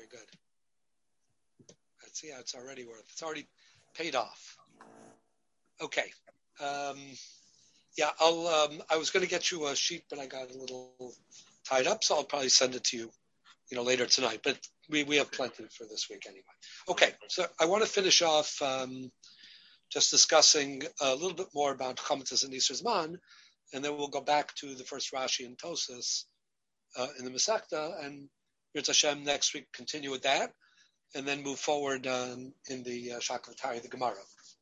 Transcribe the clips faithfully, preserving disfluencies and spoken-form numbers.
Very good. Let's see how it's already worth. It's already paid off. Okay. Um, yeah, I'll. Um, I was going to get you a sheet, but I got a little tied up, so I'll probably send it to you, you know, later tonight. But we, we have plenty for this week anyway. Okay, so I want to finish off um, just discussing a little bit more about Chametz and Isur Zman, and then we'll go back to the first Rashi and Tosas uh, in the Masechta, and Yirtzeh Hashem next week continue with that, and then move forward um, in the uh, Shaklatari, the Gemara.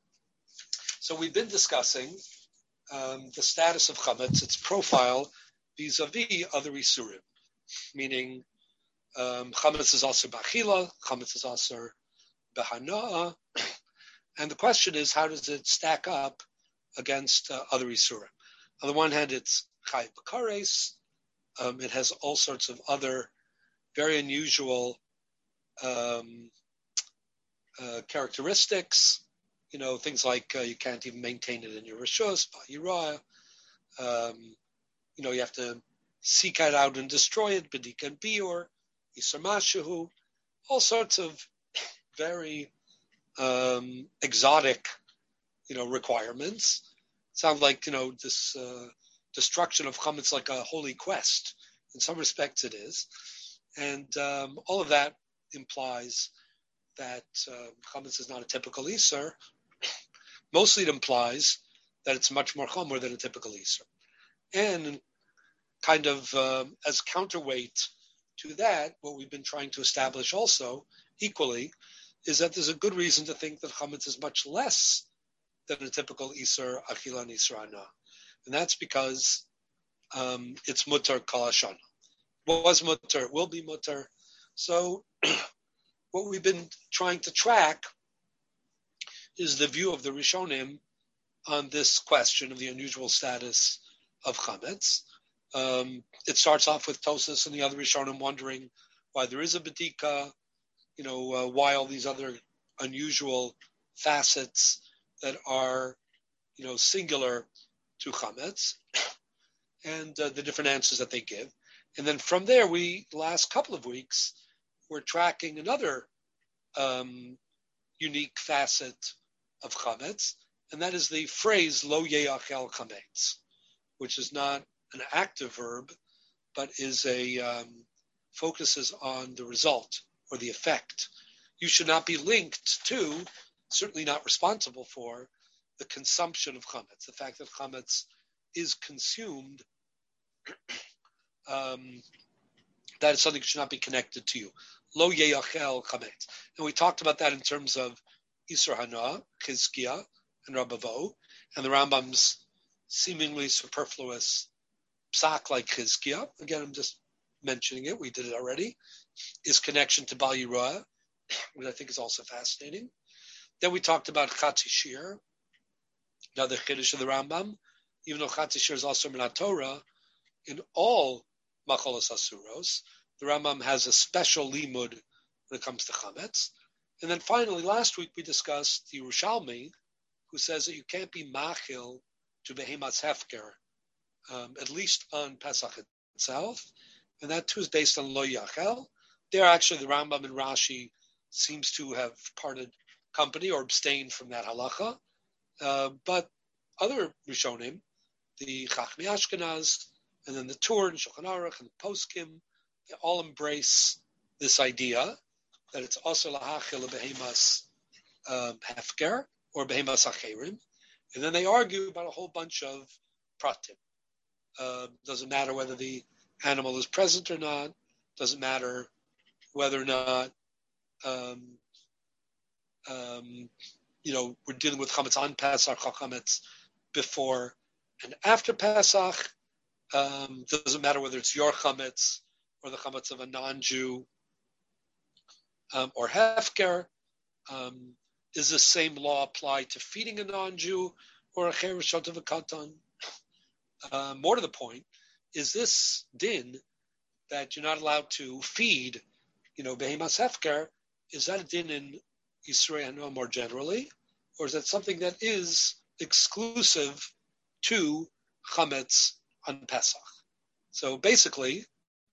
So we've been discussing um, the status of Chametz, its profile vis-a-vis other Isurim, meaning um, Chametz is also B'achila, Chametz is also B'hana'ah, and the question is, how does it stack up against uh, other Isurim? On the one hand, it's Chai B'kares, um, it has all sorts of other very unusual um, uh, characteristics, you know, things like uh, you can't even maintain it in your Rishus, Ba'yirah, um, you know, you have to seek it out and destroy it, B'dik and Biur, Isur Mashahu, all sorts of very um, exotic, you know, requirements. Sound like, you know, this uh, destruction of Chametz like a holy quest. In some respects it is. And um, all of that implies that uh, Chametz is not a typical Isur. Mostly it implies that it's much more Chomer than a typical Isur. And kind of um, as counterweight to that, what we've been trying to establish also, equally, is that there's a good reason to think that Chametz is much less than a typical Isur, Achila and Isur Hana. And that's because um, it's Mutar Kol Hashana. Was Mutar, will be Mutar. So what we've been trying to track is the view of the Rishonim on this question of the unusual status of Chametz. Um, it starts off with Tosas and the other Rishonim wondering why there is a Bedika, you know, uh, why all these other unusual facets that are, you know, singular to Chametz, and uh, the different answers that they give. And then from there, we, the last couple of weeks, we're tracking another um, unique facet of Chametz, and that is the phrase Lo Yeachel Chametz, which is not an active verb, but is a um, focuses on the result or the effect. You should not be linked to, certainly not responsible for, the consumption of Chametz, the fact that Chametz is consumed, um, that is something that should not be connected to you. Lo Yeachel Chametz. And we talked about that in terms of Isur Hana, Chizkiah, and Rabavo, and the Rambam's seemingly superfluous psak like Chizkiah, again, I'm just mentioning it, we did it already, his connection to Bal Yirah, which I think is also fascinating. Then we talked about Chatzi Shir, another Chiddush of the Rambam, even though Chatzi Shir is also Minat Torah, in all Macholos Asuros, the Rambam has a special limud when it comes to Chametz. And then finally, last week we discussed the Yerushalmi, who says that you can't be machil to behematz hefker, um, at least on Pesach itself, and that too is based on lo yachel. There, actually, the Rambam and Rashi seems to have parted company or abstained from that halacha, uh, but other Rishonim, the Chachmei Ashkenaz, and then the Tur and Shulchan Aruch and the Poskim, they all embrace this idea that it's also lahachil behemas um, hefker or behemas acherim, and then they argue about a whole bunch of pratim. Uh, doesn't matter whether the animal is present or not. Doesn't matter whether or not um, um, you know we're dealing with chametz on Pesach or chametz before and after Pesach. Um, doesn't matter whether it's your chametz or the chametz of a non-Jew um, or hefker. Um, is the same law apply to feeding a non-Jew or a cherishot of a katan? Uh, more to the point, is this din that you're not allowed to feed, you know, behemas hefker, is that a din in Yisrei Hana more generally, or is that something that is exclusive to chametz on Pesach? So basically,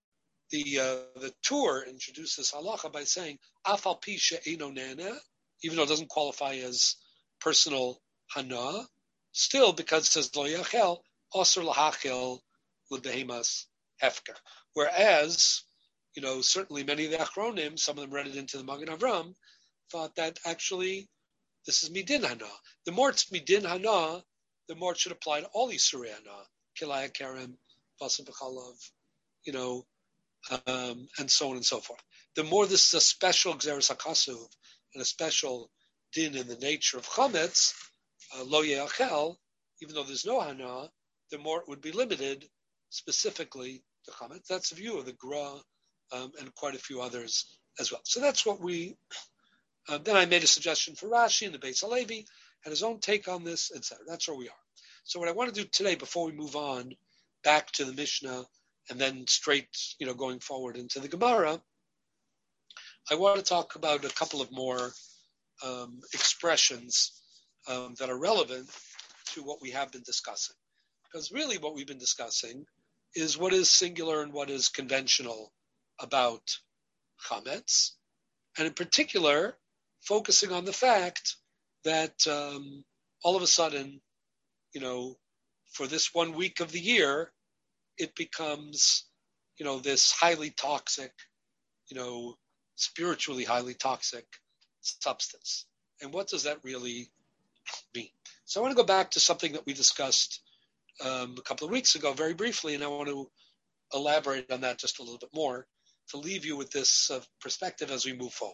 the uh, the Tur introduces halacha by saying afal pi she'eino nana, even though it doesn't qualify as personal hana, still because it says lo yachel osur lahachil lebehemas hefker. Whereas, you know, certainly many of the achronim, some of them read it into the Magen Avram, thought that actually this is midin hana. The more it's midin hana, the more it should apply to all Yisurei hana, kilaya kerem, vasim b'chalav, you know, um, and so on and so forth. The more this is a special Gzeres HaKasuv and a special din in the nature of chametz, uh, lo ye'achel, even though there's no hana, the more it would be limited specifically to chametz. That's the view of the Gra um, and quite a few others as well. So that's what we. Uh, then I made a suggestion for Rashi and the Beis Halevi, had his own take on this, et cetera. That's where we are. So what I want to do today, before we move on back to the Mishnah and then straight, you know, going forward into the Gemara, I want to talk about a couple of more um, expressions um, that are relevant to what we have been discussing. Because really what we've been discussing is what is singular and what is conventional about chametz, and in particular, focusing on the fact that um, all of a sudden, you know, for this one week of the year, it becomes, you know, this highly toxic, you know, spiritually highly toxic substance. And what does that really mean? So I want to go back to something that we discussed um, a couple of weeks ago very briefly, and I want to elaborate on that just a little bit more to leave you with this uh, perspective as we move forward.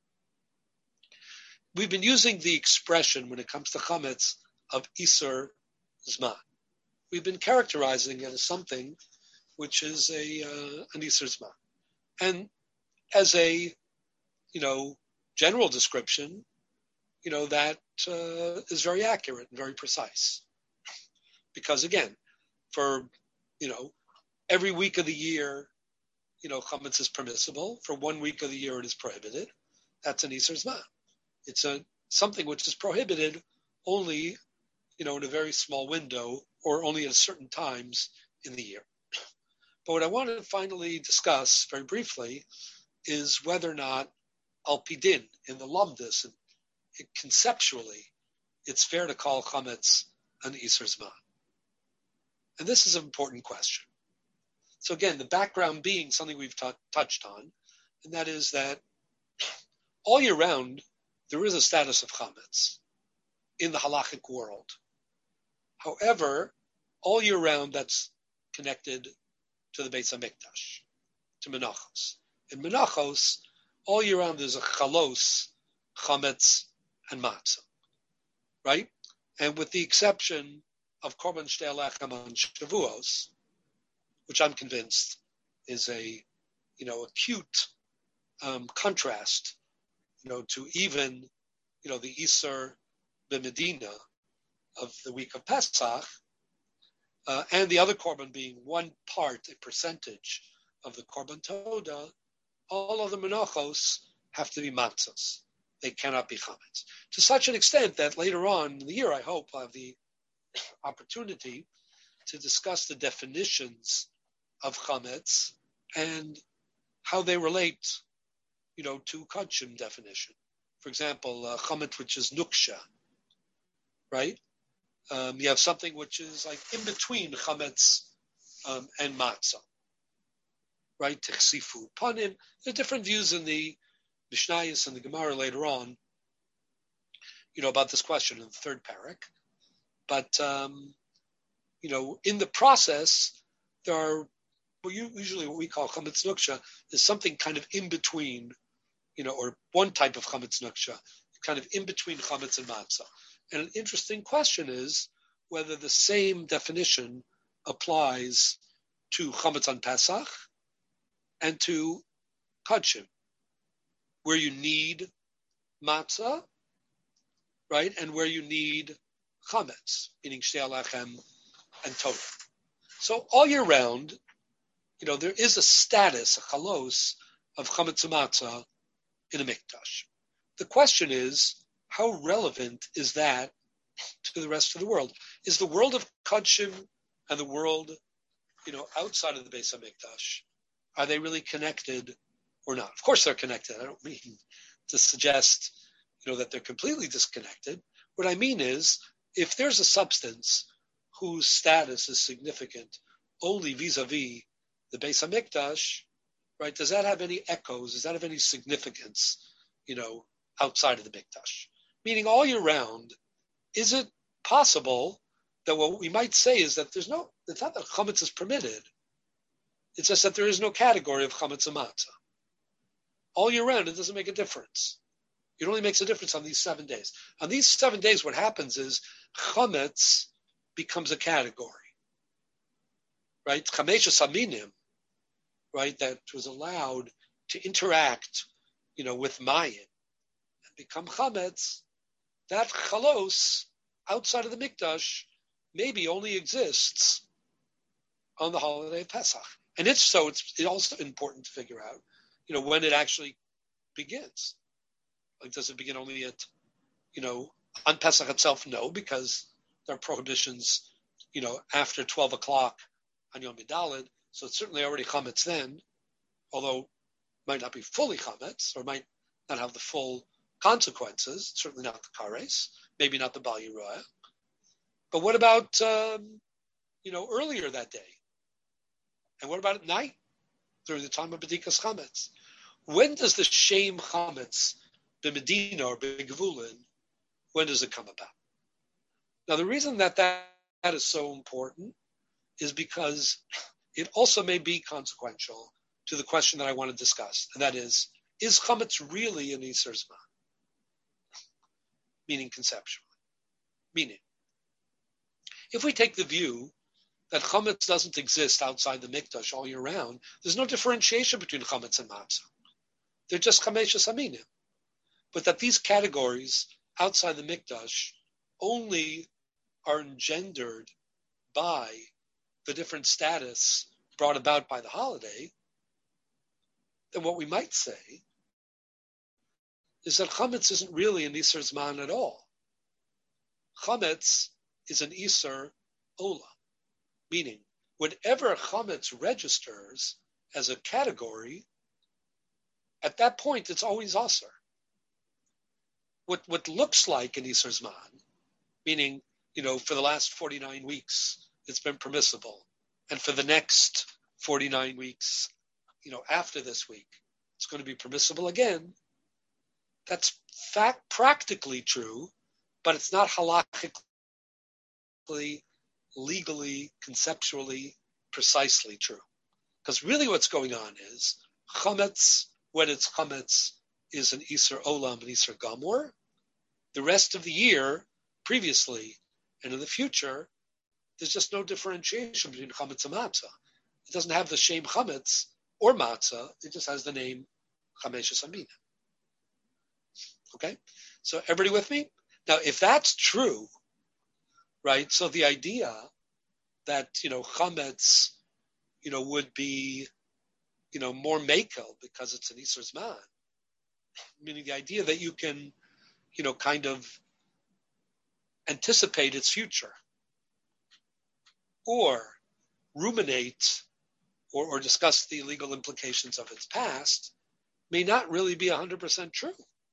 We've been using the expression when it comes to chametz of Isur Zman. We've been characterizing it as something which is a uh, an Isur Zman. And as a, you know, general description, you know, that uh, is very accurate and very precise. Because again, for, you know, every week of the year, you know, chametz is permissible. For one week of the year, it is prohibited. That's an Isur Zman. It's a something which is prohibited only, you know, in a very small window or only at certain times in the year. But what I want to finally discuss very briefly is whether or not al pidin in the lumdus, and it, conceptually, it's fair to call chametz an Isur Zman. And this is an important question. So again, the background being something we've t- touched on, and that is that all year round, there is a status of chametz in the halachic world. However, all year round, that's connected to the Beis HaMikdash, to Menachos. In Menachos, all year round, there's a chalos, chametz, and matzah, right? And with the exception of Korban Shtei Alechem on Shavuos, which I'm convinced is a, you know, acute um, contrast, you know, to even, you know, the Isur b'Medina of the week of Pesach, uh, and the other Korban being one part, a percentage of the Korban Toda, all of the Menachos have to be matzahs. They cannot be chametz. To such an extent that later on in the year, I hope I'll have the opportunity to discuss the definitions of chametz and how they relate, you know, to kachim definition. For example, uh, chametz, which is nuksha, right? Um, you have something which is like in between chametz um, and matzah, right? Techsifu panim. There are different views in the Mishnayos and the Gemara later on, you know, about this question in the third parak. But, um, you know, in the process, there are well, usually what we call chametz nuksha is something kind of in between, you know, or one type of chametz nuksha, kind of in between chametz and matzah. And an interesting question is whether the same definition applies to chametz on Pesach and to kachim, where you need matzah, right, and where you need chametz, meaning shtei alechem and Torah. So all year round, you know, there is a status, a chalos, of chametz matzah in a mikdash. The question is, how relevant is that to the rest of the world? Is the world of kachim and the world, you know, outside of the Beis HaMikdash, are they really connected or not? Of course they're connected. I don't mean to suggest, you know, that they're completely disconnected. What I mean is, if there's a substance whose status is significant only vis-a-vis the Beis Hamikdash, right? Does that have any echoes? Does that have any significance, you know, outside of the Mikdash? Meaning, all year round, is it possible that what we might say is that there's no, it's not that chametz is permitted. It's just that there is no category of chametz and matzah. All year round, it doesn't make a difference. It only makes a difference on these seven days. On these seven days, what happens is chametz becomes a category, right? Chameshes haminim, right, that was allowed to interact, you know, with mayim and become chametz. That chalos outside of the mikdash maybe only exists on the holiday of Pesach. And if so, it's, it's also important to figure out, you know, when it actually begins. Like, does it begin only at, you know, on Pesach itself? No, because there are prohibitions, you know, after twelve o'clock on Yom Yidalid. So it's certainly already chametz then, although it might not be fully chametz, or might not have the full consequences. Certainly not the kares, maybe not the bal yiroah. But what about, um, you know, earlier that day? And what about at night, during the time of B'dikas chametz? When does the shame chametz, b'medina or b'gevulin, when does it come about? Now, the reason that, that that is so important is because it also may be consequential to the question that I want to discuss, and that is, is chametz really an Iser Zman? Meaning conceptually. Meaning, if we take the view that chametz doesn't exist outside the mikdash all year round, there's no differentiation between chametz and matzah. They're just chameshes haminim. But that these categories outside the mikdash only are engendered by the different status brought about by the holiday, then what we might say is that chametz isn't really an Iser Zman at all. Chametz is an Iser Ola, meaning whenever chametz registers as a category, at that point it's always Aser. What what looks like an Iser Zman, meaning, you know, for the last forty-nine weeks it's been permissible, and for the next forty-nine weeks, you know, after this week, it's going to be permissible again. That's fact practically true, but it's not halachically, legally, conceptually, precisely true. Because really what's going on is chametz, when it's chametz, is an Iser Olam and Iser Gamor. The rest of the year, previously and in the future, there's just no differentiation between chametz and matzah. It doesn't have the shame chametz or matzah. It just has the name chameshes haminim. Okay? So everybody with me? Now, if that's true, right, so the idea that, you know, chametz, you know, would be, you know, more makel because it's an Iser Zman, meaning the idea that you can, you know, kind of anticipate its future or ruminate or, or discuss the legal implications of its past may not really be one hundred percent true.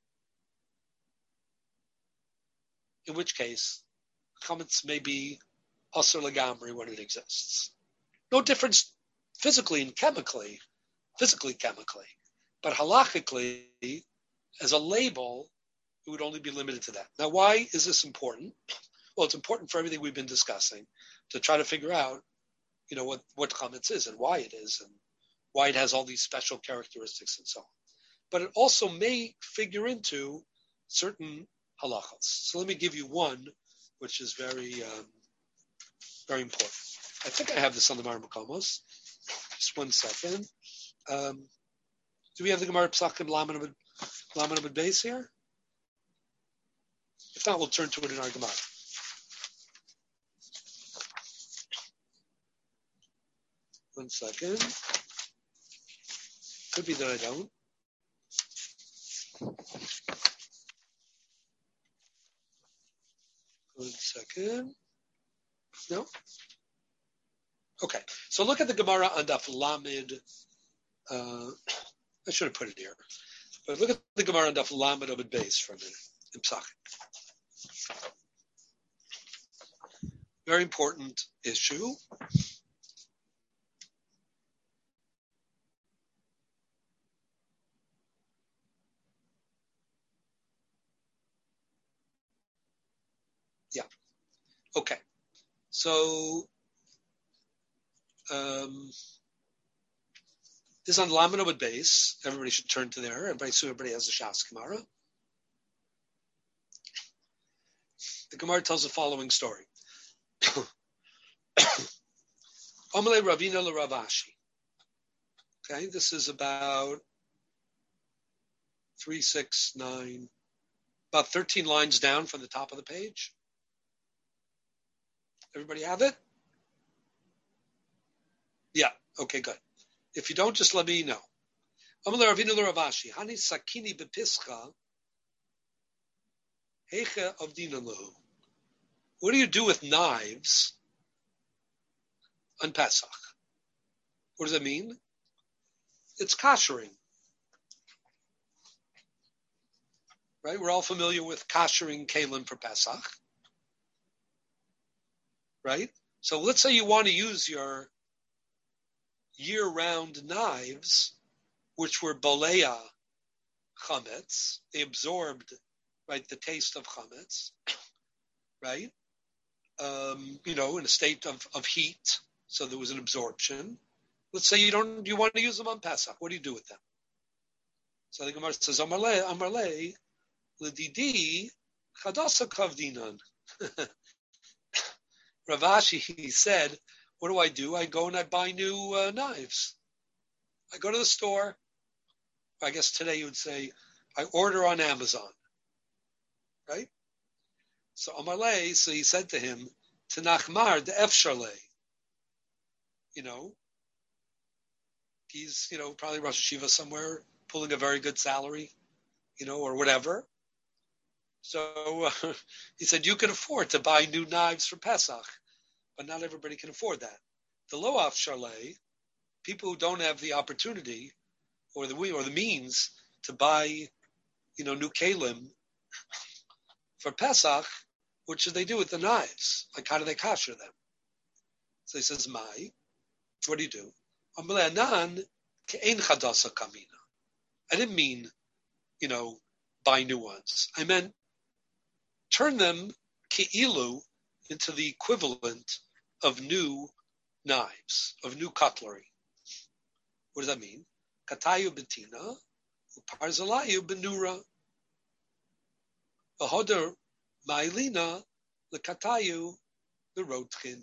In which case, chametz may be Aser Legamri when it exists. No difference physically and chemically, physically chemically, but halachically, as a label, it would only be limited to that. Now, why is this important? Well, it's important for everything we've been discussing to try to figure out, you know, what, what chametz is and why it is and why it has all these special characteristics and so on. But it also may figure into certain halachas. So let me give you one, which is very, um, very important. I think I have this on the Mar Makomos. Just one second. Um, do we have the Gemara Pesachim Laman Amud Beis here? If not, we'll turn to it in our Gemara. One second. Could be that I don't. One second. No? Okay. So look at the Gemara on Daf Lamed Uh, I should have put it here. But look at the Gemara on Daf Lamed Amud Beis for a minute in Pesachim. Very important issue. Yeah. Okay. So um, this is on Lamed Amud Beis. Everybody should turn to there. Everybody, so everybody has a Shas Gemara. The Gemara tells the following story. Amalei Ravina le Ravashi. Okay, this is about three, six, nine, about thirteen lines down from the top of the page. Everybody have it? Yeah. Okay, good. If you don't, just let me know. Amalei Ravina le Ravashi. Hani sakini bepischa. Heicha avdina lehu. What do you do with knives on Pesach? What does that mean? It's koshering. Right? We're all familiar with koshering kalim for Pesach. Right? So let's say you want to use your year-round knives, which were bolea chametz. They absorbed, right, the taste of chametz. Right? Um, you know, in a state of, of heat, so there was an absorption. Let's say you don't, you want to use them on Pesach. What do you do with them? So the Gemara says, Amarle, Amarle, L'didi, Chadasa Kavdinan. Ravashi, he said, what do I do? I go and I buy new uh, knives. I go to the store. I guess today you would say, I order on Amazon. Right? So Amalei, so he said to him, Tanachmar de Efsharle. You know, he's, you know, probably Rosh Hashiva somewhere, pulling a very good salary, you know, or whatever. So uh, he said, you can afford to buy new knives for Pesach, but not everybody can afford that. The Lo Afsharle, people who don't have the opportunity or the or the means to buy, you know, new kalim for Pesach, what should they do with the knives? Like, how do they kosher them? So he says, Mai, what do you do? I didn't mean, you know, buy new ones. I meant turn them ke'ilu into the equivalent of new knives, of new cutlery. What does that mean? Katayu betina, uparzalayu benura. V'hoder ma'ilina lekatayu berotchin.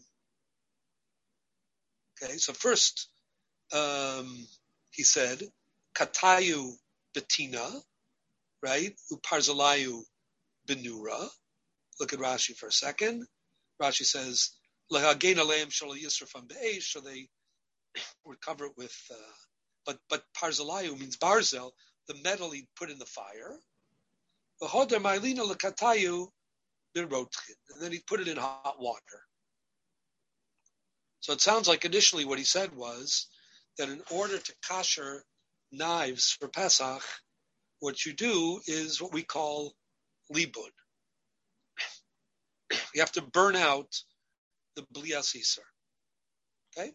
Okay, so first um, he said katayu betina, right? Uparzalayu benura. Look at Rashi for a second. Rashi says lehagen aleim shal yisrafam be'esh, so they would cover it with. Uh, but but parzalayu means barzel, the metal he put in the fire. V'hoder ma'ilina lekatayu berotchin, and then he put it in hot water. So it sounds like initially what he said was that in order to kosher knives for Pesach, what you do is what we call libud. You have to burn out the blias iser. Okay?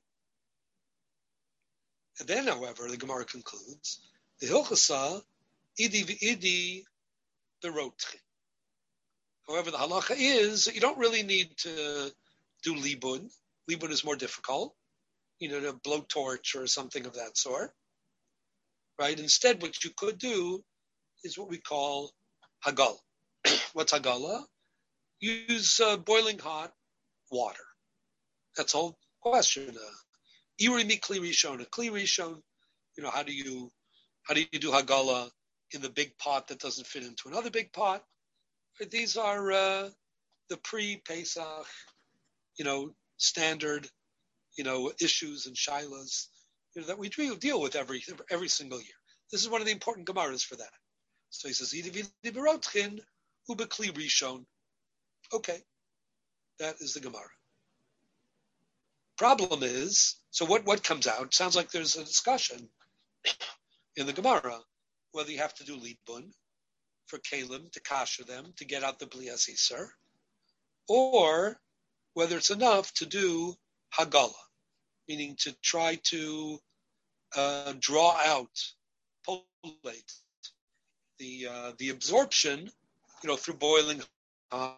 And then, however, the Gemara concludes, the hilchasa idi v'idi berotchin. However, the halacha is that you don't really need to do libud. Libud is more difficult, you know, to blowtorch or something of that sort, right? Instead, what you could do is what we call hagala. What's hagala? Use uh, boiling hot water. That's the whole question. Irimi kli rishon, a kli rishon. You know, how do you how do you do hagala in the big pot that doesn't fit into another big pot? These are uh, the pre-Pesach, you know, standard, you know, issues and shilas, you know, that we deal with every every single year. This is one of the important gemaras for that. So he says, "Idividiberotchin ubekli rishon." Okay, that is the gemara. Problem is, so what what comes out? Sounds like there's a discussion in the Gemara, whether you have to do libun for kalim to kasher them to get out the blias iser, or whether it's enough to do hagala, meaning to try to uh, draw out, polate the uh, the absorption, you know, through boiling hot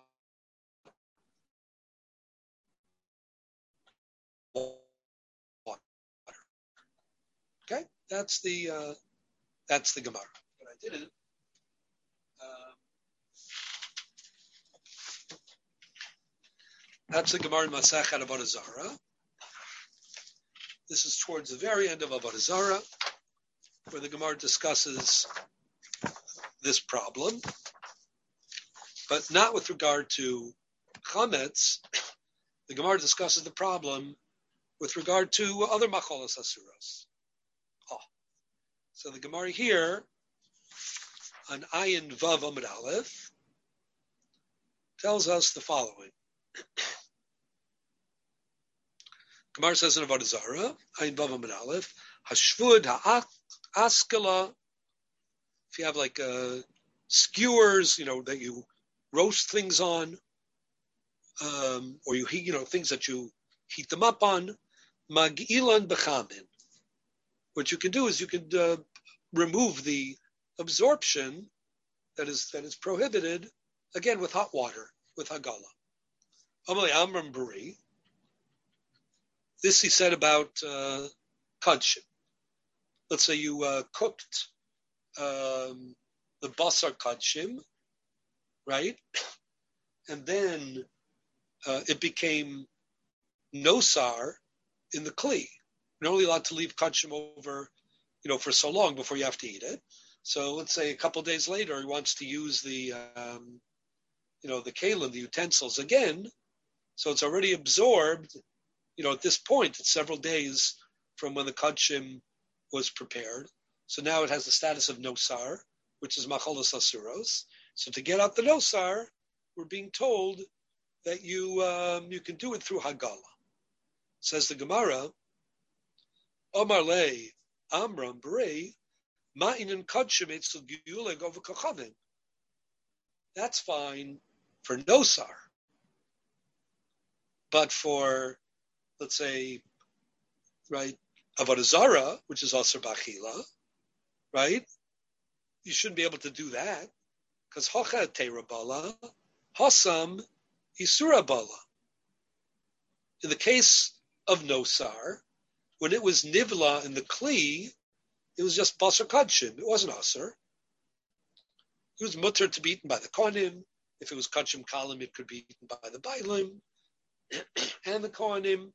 water. Okay, that's the uh, that's the Gemara. But I didn't. Um, that's the Gemara in Masachet Avodah Zarah. This is towards the very end of Avodah Zarah, where the Gemara discusses this problem, but not with regard to chametz. The Gemara discusses the problem with regard to other macholas asuros. Oh. So the Gemara here on Ayin Vav Amud Aleph tells us the following. Gemara says in Avodah Zarah, Ayin Vav Amud Aleph, Hashvud ha'askala. If you have like uh, skewers, you know, that you roast things on, um, or you heat, you know, things that you heat them up on, mag'ilan b'chamin. What you can do is you can uh, remove the absorption that is that is prohibited, again with hot water, with hagala. Amalei Amram Bari. This he said about uh, kudshim. Let's say you uh, cooked um, the basar kudshim, right? And then uh, it became nosar in the kli. You're only allowed to leave kudshim over, you know, for so long before you have to eat it. So let's say a couple of days later he wants to use the, um, you know, the kalim, the utensils again. So it's already absorbed. You know, at this point, it's several days from when the kudshim was prepared. So now it has the status of nosar, which is macholas asuros. So to get out the nosar, we're being told that you um, you can do it through hagala. Says the Gemara, Omar le Amram B'rei Ma'inin kudshim etzel giyuleg over kachavim. That's fine for nosar, but for, let's say, right, Avodah Zarah, which is Asar B'achila, right? You shouldn't be able to do that because Hocha Teira Bala, Hasam Isura Bala. In the case of Nosar, when it was Nivla in the Kli, it was just Basar Kudshim. It wasn't Asar. It was mutter to be eaten by the Kohanim. If it was Kudshim Kalim, it could be eaten by the Bailim and the Kohanim.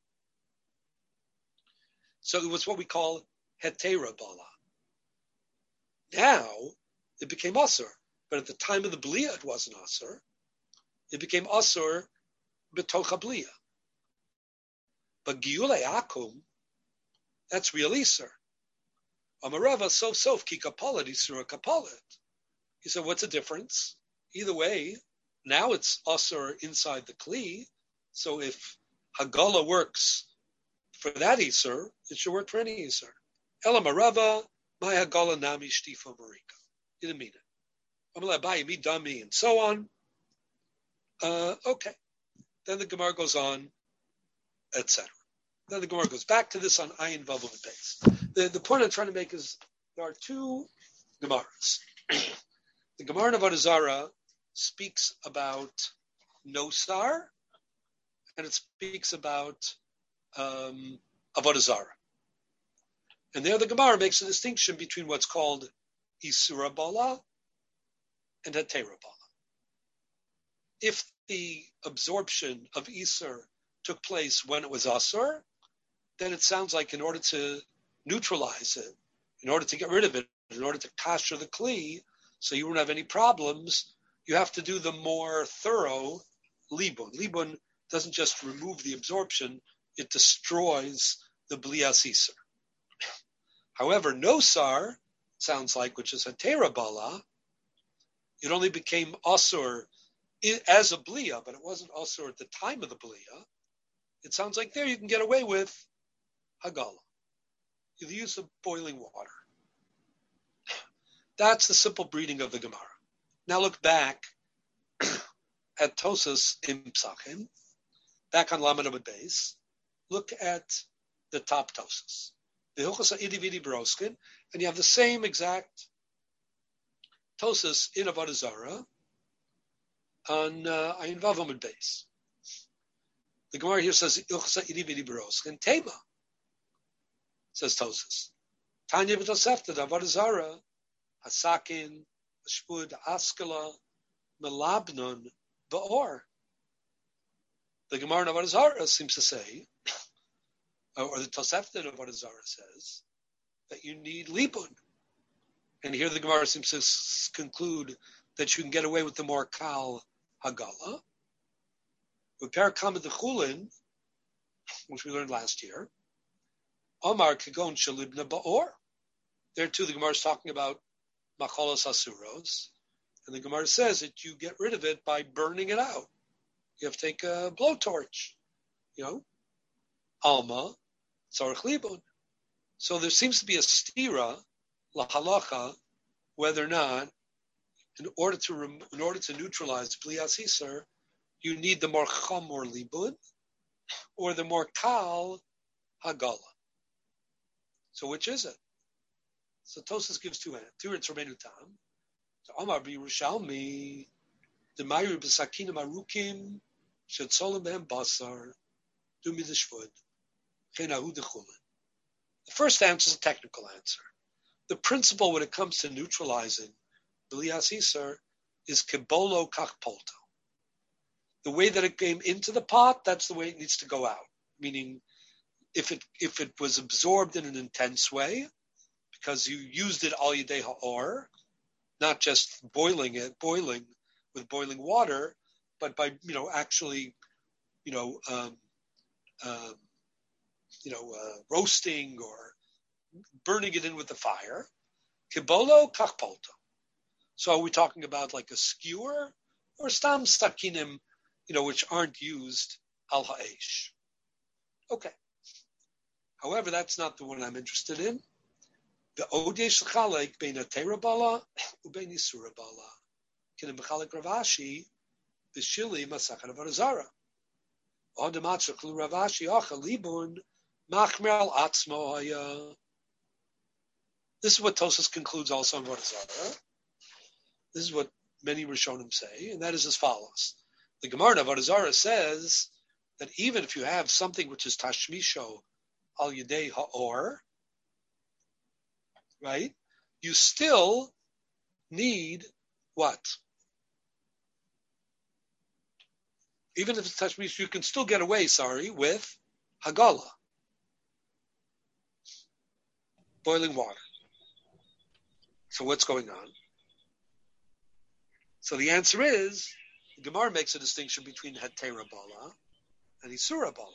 So it was what we call Hetera Bala. Now, it became Asur. But at the time of the Blia, it wasn't Asur. It became Asur B'tocha Blia. But Giyulei Akum, that's real Isur. Amarava sof sof ki kapalat Isur kapalat. He said, what's the difference? Either way, now it's Asur inside the Kli. So if Hagala works for that Isur, it should work for any Isur. Ela Marava, my Hagala Nami Shtifa Marika. You didn't mean it. Amalabai, mi dami, and so on. Uh, okay. Then the Gemara goes on, et cetera. Then the Gemara goes back to this on Ayin Vav Amud Beis. The, the point I'm trying to make is there are two Gemaras. The Gemara in Avodah Zarah speaks about Nosar, and it speaks about um, Avodah Zarah. And there the Gemara makes a distinction between what's called Isura Bala and Hetera Bala. If the absorption of Isur took place when it was Asur, then it sounds like in order to neutralize it, in order to get rid of it, in order to kasher the Kli, so you won't have any problems, you have to do the more thorough libun. Libun doesn't just remove the absorption, it destroys the blias Isur. However, Nosar, sounds like, which is Hetera Bala, it only became Asur as a Blia, but it wasn't Asur at the time of the Blia. It sounds like there you can get away with Hagala, the use of boiling water. That's the simple breeding of the Gemara. Now look back at Tosas in Psachim, back on Lamed Amud Beis. Look at the top Tosas. The Hilchos Idi Vidi Broskin, and you have the same exact Tosas in Avodah Zarah on uh, Ayin Vav Amud Beis. The Gemara here says Hilchos Idi Vidi Broskin Tema, says Tosas. Tanya v'Tosefta Avodah Zarah Hasakin Shpud Askala Melabnon Ba'or. The Gemara in Avodah Zarah seems to say, or the Tosefta in Avodah Zarah says, that you need libun. And here the Gemara seems to conclude that you can get away with the more kal hagala. With Parakam of the Chulin, which we learned last year, Omar Kagon Shalibna Ba'or. There too the Gemara is talking about macholos asuros. And the Gemara says that you get rid of it by burning it out. You have to take a blowtorch, you know, alma, tzarich libun. So there seems to be a stira, la halacha, whether or not, in order to rem- in order to neutralize blias iser, you need the more chamor libun or the more kal hagala. So which is it? So Tosas gives two answers. Two it's Rabbeinu Tam. So Amar b'Yerushalmi, the Mayru b'Sakinim Arukim, Shetzolim behem Basar, Dumi d'Shvud, Chenahu d'Chulin. The first answer is a technical answer. The principle when it comes to neutralizing B'lias Iser is Kibolo Kachpolto. The way that it came into the pot, that's the way it needs to go out. Meaning, if it if it was absorbed in an intense way, because you used it al yedei ha'or, not just boiling it, boiling with boiling water, but by, you know, actually, you know, um, um, you know, uh, roasting or burning it in with the fire. Kibolo kachpolto. So are we talking about like a skewer or stam stakinim, you know, which aren't used al ha'esh? Okay. However, that's not the one I'm interested in. The odesh chalek bein a terabala ubein isura bala. Kinem b'chalek Ravashi b'shili masachet avodah zarah. Odematcha klu Ravashi acha libun machmer al atzmo haya. This is what Tosas concludes also on avodah zarah. This is what many Rishonim say, and that is as follows. The Gemara of avodah zarah says that even if you have something which is tashmisho al yedei ha'or, right, you still need what? Even if it's tashmish, you can still get away, sorry, with hagala, boiling water. So what's going on? So the answer is, the Gemara makes a distinction between hetera bala and isura bala.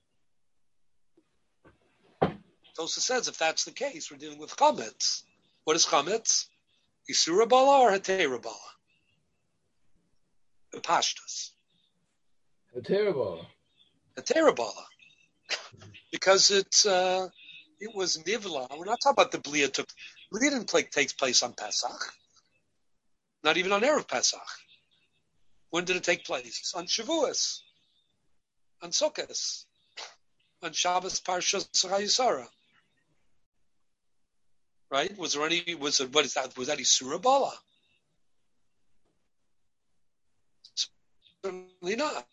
Tosa says if that's the case, we're dealing with chametz. What is chametz? Isura bala or hetera bala? The pashtas. Hetera bala. Hetera bala. Because it's uh, it was nivla. We're not talking about the blia took. Blia didn't take takes place on Pesach. Not even on Erev Pesach. When did it take place? On Shavuos. On Sukkot. On Shabbos Parshas Chayisara. Right? Was there any, was it, what is that? Was that Isura Bala? Certainly not.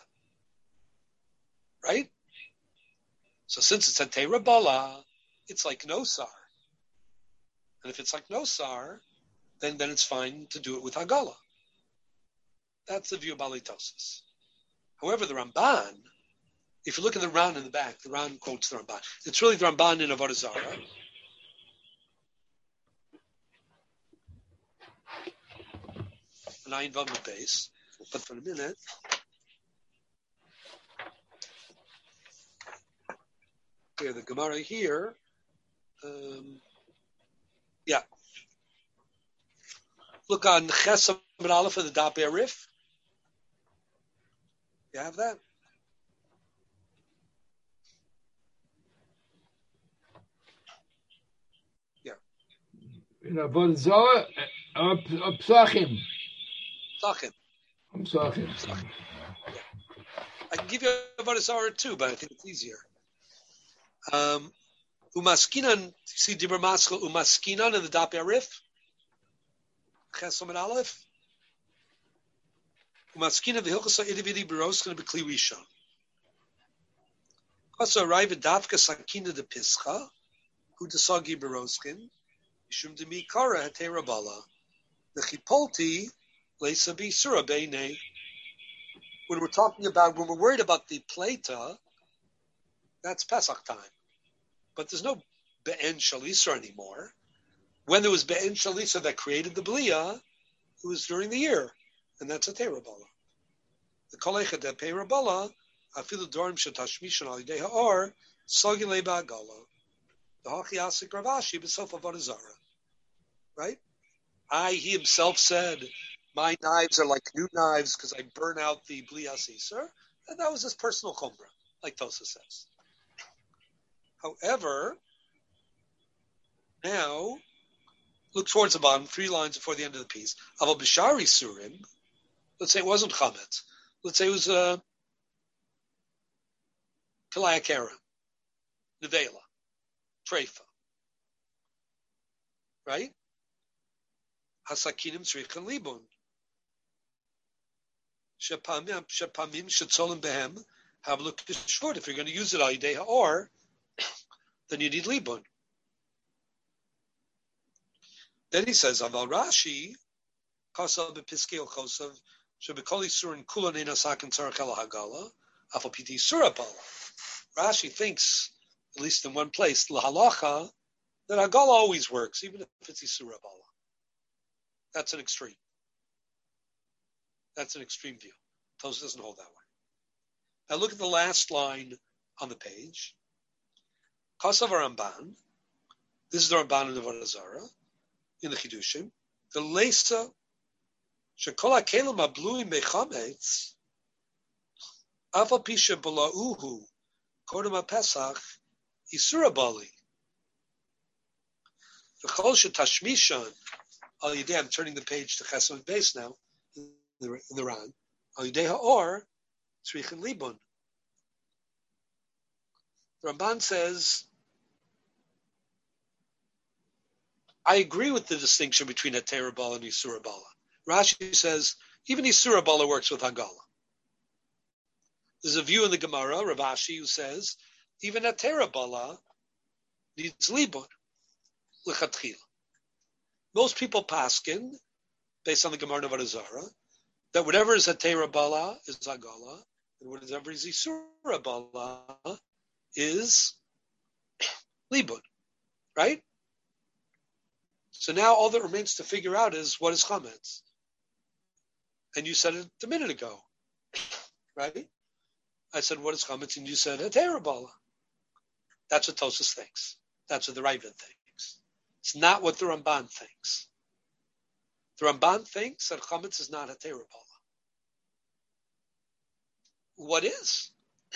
Right? So since it's a Teira Bala, it's like Nosar. And if it's like Nosar, then, then it's fine to do it with Hagala. That's the view of Balitosis. However, the Ramban, if you look at the Ran in the back, the Ran quotes the Ramban. It's really the Ramban in Avodah Zarah. And I involve the base. But for a minute, here, the Gemara here, um, yeah. Look on Chesam and Aleph of the Dap Arif. You have that? Yeah, In Avodah Zarah or Psachim? Psachim. Psachim. Yeah. I can give you Avodah Zarah too, but I think it's easier. Um, umaskinan, see Dibur Maskal, umaskinan in the Dap Yarif? Chesom and Aleph? Umaskinan v'hilchasa idividi b'roskin b'kli rishon. Also arrive at Davka Sakina de Pischa, who desagi b'roskin, Yishum de Mikara Hatera Bala, the Chipolti, Lesa B'Sura B'nei. When we're talking about, when we're worried about the Plata, that's Pesach time. But there's no Be'en Shalisa anymore. When there was Be'en Shalisa that created the Blia, it was during the year, and that's a Terabala. The Kolecha de Terabala, Afilu Dorim Shatashmishan Al Yidei Ha'or, Sogile Ba'agala, the Hachi Asik Ravashi, B'Sof Avodah Zarah. Right? I, he himself said, my knives are like new knives because I burn out the Blias Iser, and that was his personal chumrah, like Tosa says. However, now, look towards the bottom, three lines before the end of the piece. Aval Bishari Surim, let's say it wasn't Chametz. Let's say it was uh, Kalayakera, Nevela, Treifa. Right? Hasakinim Tzrichan Libun. Shepamim Shetzolim Behem, have a look at the short. If you're going to use it al Yidei Ha'or, then you need Libun. Then he says, Aval Rashi, Kosav Bepiskei Chosav, Shebekoli Surin Kulon Ein Asakin Tzarech El Hagala, Afal Piti Surabala. Rashi thinks, at least in one place, Lahalacha, that Hagala always works, even if it's Isurabala. That's an extreme. That's an extreme view. Tosfos doesn't hold that way. Now look at the last line on the page. Kosav Ramban. This is the Ramban in the Avodah Zarah, in the Chidushim. The Leisa Shekol HaKelim HaBluim Mechametz Afal Pisha Bala'uhu Kodem HaPesach Isura Bali V'chol Shetashmishan Al Yidei, I'm turning the page to Chesed base now, in the, in the Ran. Al Yidei Ha'or, Tzrichin Libun. The Ramban says, I agree with the distinction between a Terabala and Isura Bala. Rashi says, even Isura Bala works with Hagala. There's a view in the Gemara, Rav Ashi, who says, even a Terabala needs Libun, L'chatchila. Most people paskin, based on the Gemara of Avodah Zarah, that whatever is a Terabala is Hagala, and whatever is Isura Bala is Libun, right? So now all that remains to figure out is what is Chametz. And you said it a minute ago, right? I said, what is Chametz? And you said, a Terabala. That's what Tosfos thinks. That's what the Ravid thinks. It's not what the Ramban thinks. The Ramban thinks that Chametz is not a Terabala. What is?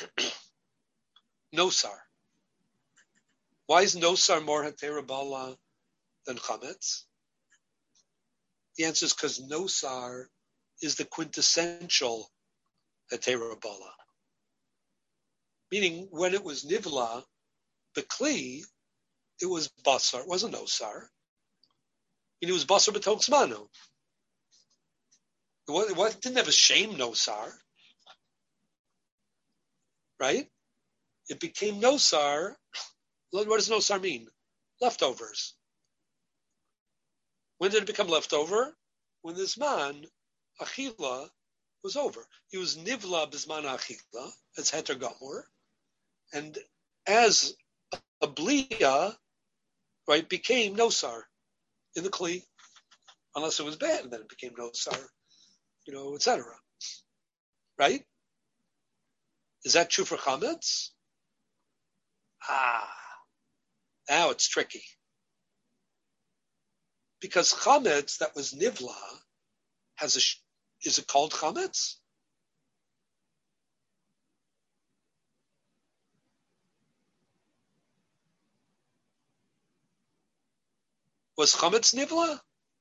Nosar. Why is Nosar more Terabala than Chametz? The answer is because Nosar is the quintessential Terabala. Meaning, when it was Nivla, the Kli, it was Basar. It wasn't Nosar. And it was Basar B'Tok Zmano. It, was, it, was, it didn't have a shame Nosar. Right? It became Nosar. What does Nosar mean? Leftovers. When did it become leftover? When the Zman, Achila, was over. He was Nivla B'Zman Achila, as Heter Gomor. And as a Blia, right, became Nosar in the Kli. Unless it was bad, and then it became Nosar, you know, et cetera. Right? Is that true for Chametz? Ah, now it's tricky. Because Chametz that was Nivla has a, is it called Chametz? Was chametz nivla?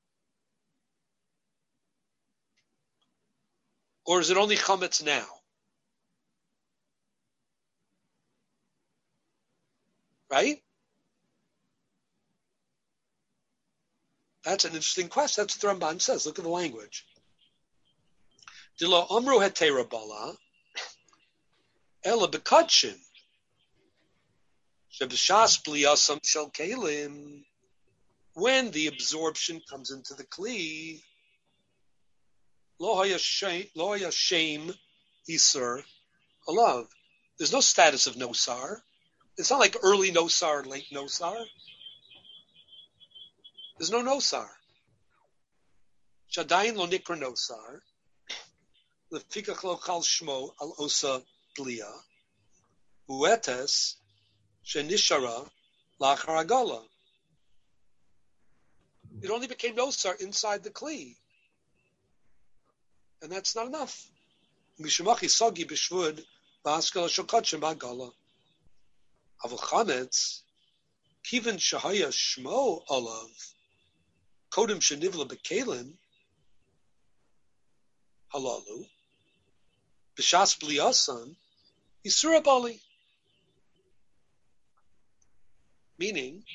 Or is it only chametz now? Right? That's an interesting question. That's what the Ramban says. Look at the language. Dilo amru hetera bala, ela bekadshin, shebishas bliyasam shel kelim. When the absorption comes into the kli, lo haya shame, isur, alav. There's no status of nosar. It's not like early nosar, late nosar. There's no nosar. Shadayin lo nikra nosar. Lefikach lo chal shmo al osa blia. Uetes shenishara lachar agala. It only became nosar inside the kli, and that's not enough. Mishmachi sagi b'shvud ba'askala shokachim ba'agala. Avol chametz kiven shahaya shmo olav kodem shenivla bekelim halalu b'shas bliyasan yisura bali. Meaning,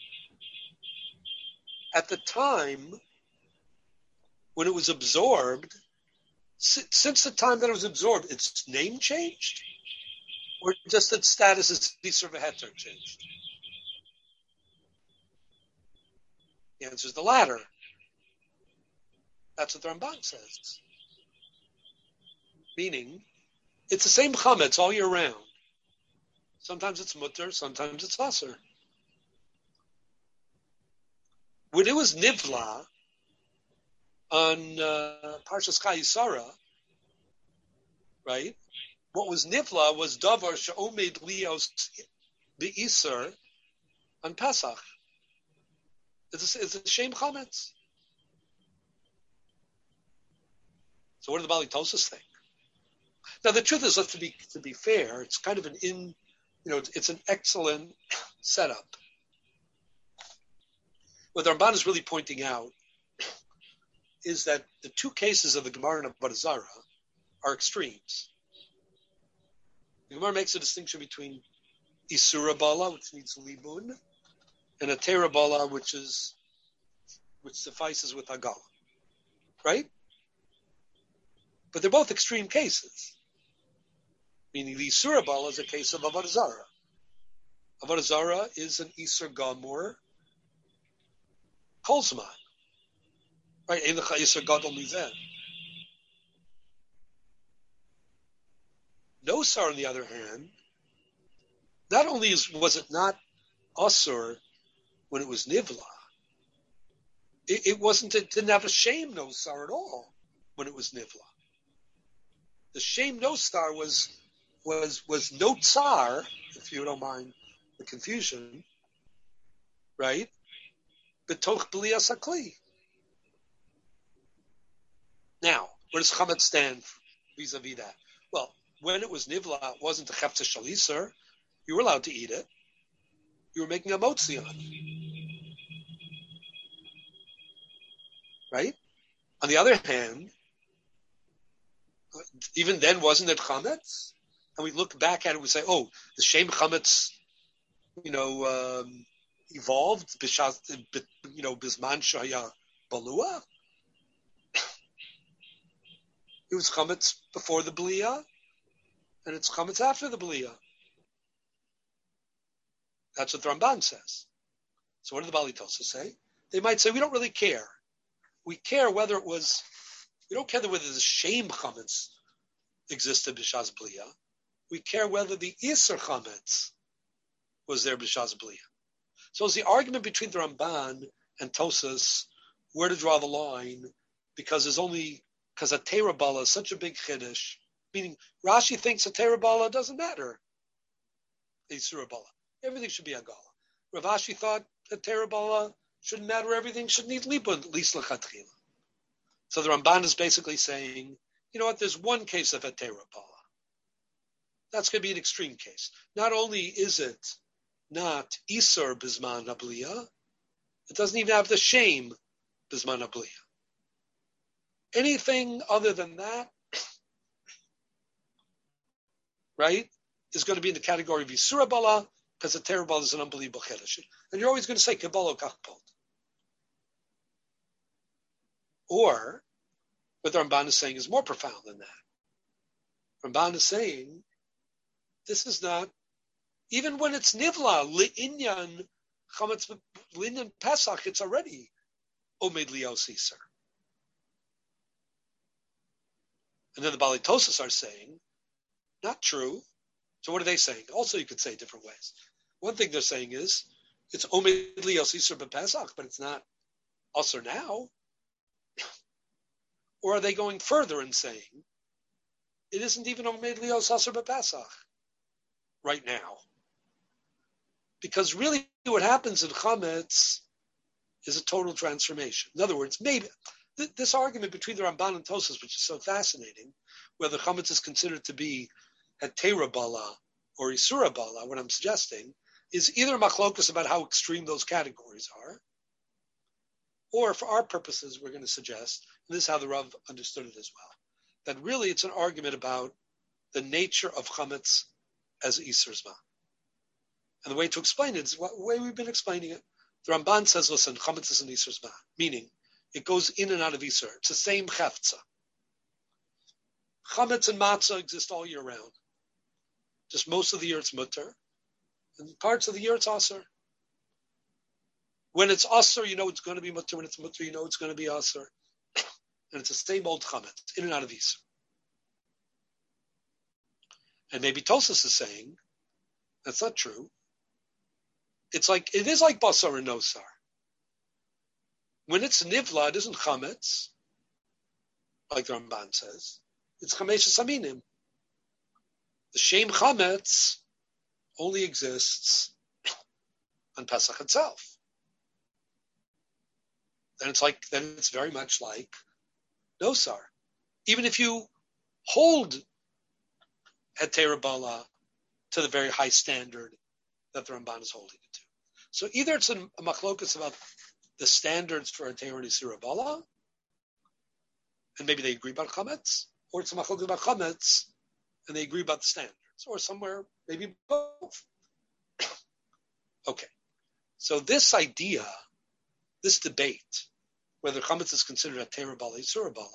at the time when it was absorbed, since the time that it was absorbed, its name changed? Or just its status as Bisur V'Heter changed? The answer is the latter. That's what the Ramban says. Meaning, it's the same chametz all year round. Sometimes it's mutter, sometimes it's aser. When it was nivla on uh, Parshas Chayisara, right? What was nivla was davar she'omed lios be'iser on Pesach. It's a, it's a shame chametz. So what do the Bali Tosas think? Now the truth is, let's to be to be fair, it's kind of an in, you know, it's, it's an excellent setup. What the Ramban is really pointing out is that the two cases of the Gemara and Avodah Zarah are extremes. The Gemara makes a distinction between Isura Bala, which needs libun, and a Tera Bala, which is which suffices with Agala. Right? But they're both extreme cases. Meaning the Isura Bala is a case of Avodah Zarah. Avodah Zarah is an Isur Gamor Kolzman. Right? Ein lecha Isur Gadol Mizeh. Nosar, on the other hand, not only is, was it not Asur when it was Nivla, it, it wasn't, it didn't have a shame Nosar at all when it was Nivla. The shame Nosar was, was, was no tsar, if you don't mind the confusion, right? Betoch B'lias HaKli. Now, where does Chametz stand vis-a-vis that? Well, when it was Nivla, it wasn't a Cheptzah Shaliser. You were allowed to eat it. You were making a motzi on it. Right? On the other hand, even then, wasn't it Chametz? And we look back at it and we say, oh, the Shem Chametz, you know, um, evolved, you know, Bisman Shaya Balua. It was Chametz before the Blia, and it's Chametz after the Blia. That's what the Ramban says. So what do the Bali Tosa say? They might say, we don't really care. We care whether it was, we don't care whether the shame Chametz existed b'shas Blia. We care whether the Isser Chametz was there b'shas Blia. So it's the argument between the Ramban and Tosas where to draw the line, because there's only, because a Teira Bala is such a big chiddush, meaning Rashi thinks a Teira Bala doesn't matter. A Surah Bala. Everything should be a Gala. Rav Ashi thought a Teira Bala shouldn't matter, everything should need Libun, at least L'chatchila. So the Ramban is basically saying, you know what, there's one case of a Teira Bala. That's going to be an extreme case. Not only is it not Isur Bisman Abliya, It doesn't even have the shame, Bisman Abliya. Anything other than that, right, is going to be in the category of Yisura Bala, because the Terah Bala is an unbelievable Chedesh. And you're always going to say, Kabbalah Kachpot. Or, what the Ramban is saying is more profound than that. Ramban is saying, this is not, even when it's Nivla, Li'inyan, Chametz, Li'inyan Pesach, it's already Omed Lios Iser. And then the Bali Tosas are saying, not true. So what are they saying? Also, you could say different ways. One thing they're saying is, it's Omed Lios Iser B'Pesach, but it's not Aser now. Or are they going further and saying, it isn't even Omed Lios Aser B'Pesach right now? Because really what happens in Chametz is a total transformation. In other words, maybe th- this argument between the Ramban and Tosas, which is so fascinating, whether Chametz is considered to be Hetera Bala or Isura Bala, what I'm suggesting, is either machlokus about how extreme those categories are, or for our purposes, we're going to suggest, and this is how the Rav understood it as well, that really it's an argument about the nature of Chametz as Iser Zman. And the way to explain it is the way we've been explaining it. The Ramban says, listen, Chametz is an Iser Zman, meaning it goes in and out of Iser. It's the same Chefza. Chametz and Matzah exist all year round. Just most of the year it's Mutter, and parts of the year it's Aser. When it's Aser, you know it's going to be Mutter. When it's Mutter, you know it's going to be Aser. And it's the same old Chametz, in and out of Iser. And maybe Tosas is saying, that's not true. It's like, it is like Basar and Nosar. When it's Nivla, it isn't Chametz, like the Ramban says. It's Chamesh Saminim. The Shem Chametz only exists on Pesach itself. Then it's like, then it's very much like Nosar. Even if you hold Hetera Bala to the very high standard that the Ramban is holding it to. So either it's a, a machlokus about the standards for Hetera and Isura Bala, and maybe they agree about Chametz, or it's a machlokus about Chametz, and they agree about the standards, or somewhere, maybe both. Okay. So this idea, this debate, whether Chametz is considered a Hetera Bala, Isura Bala,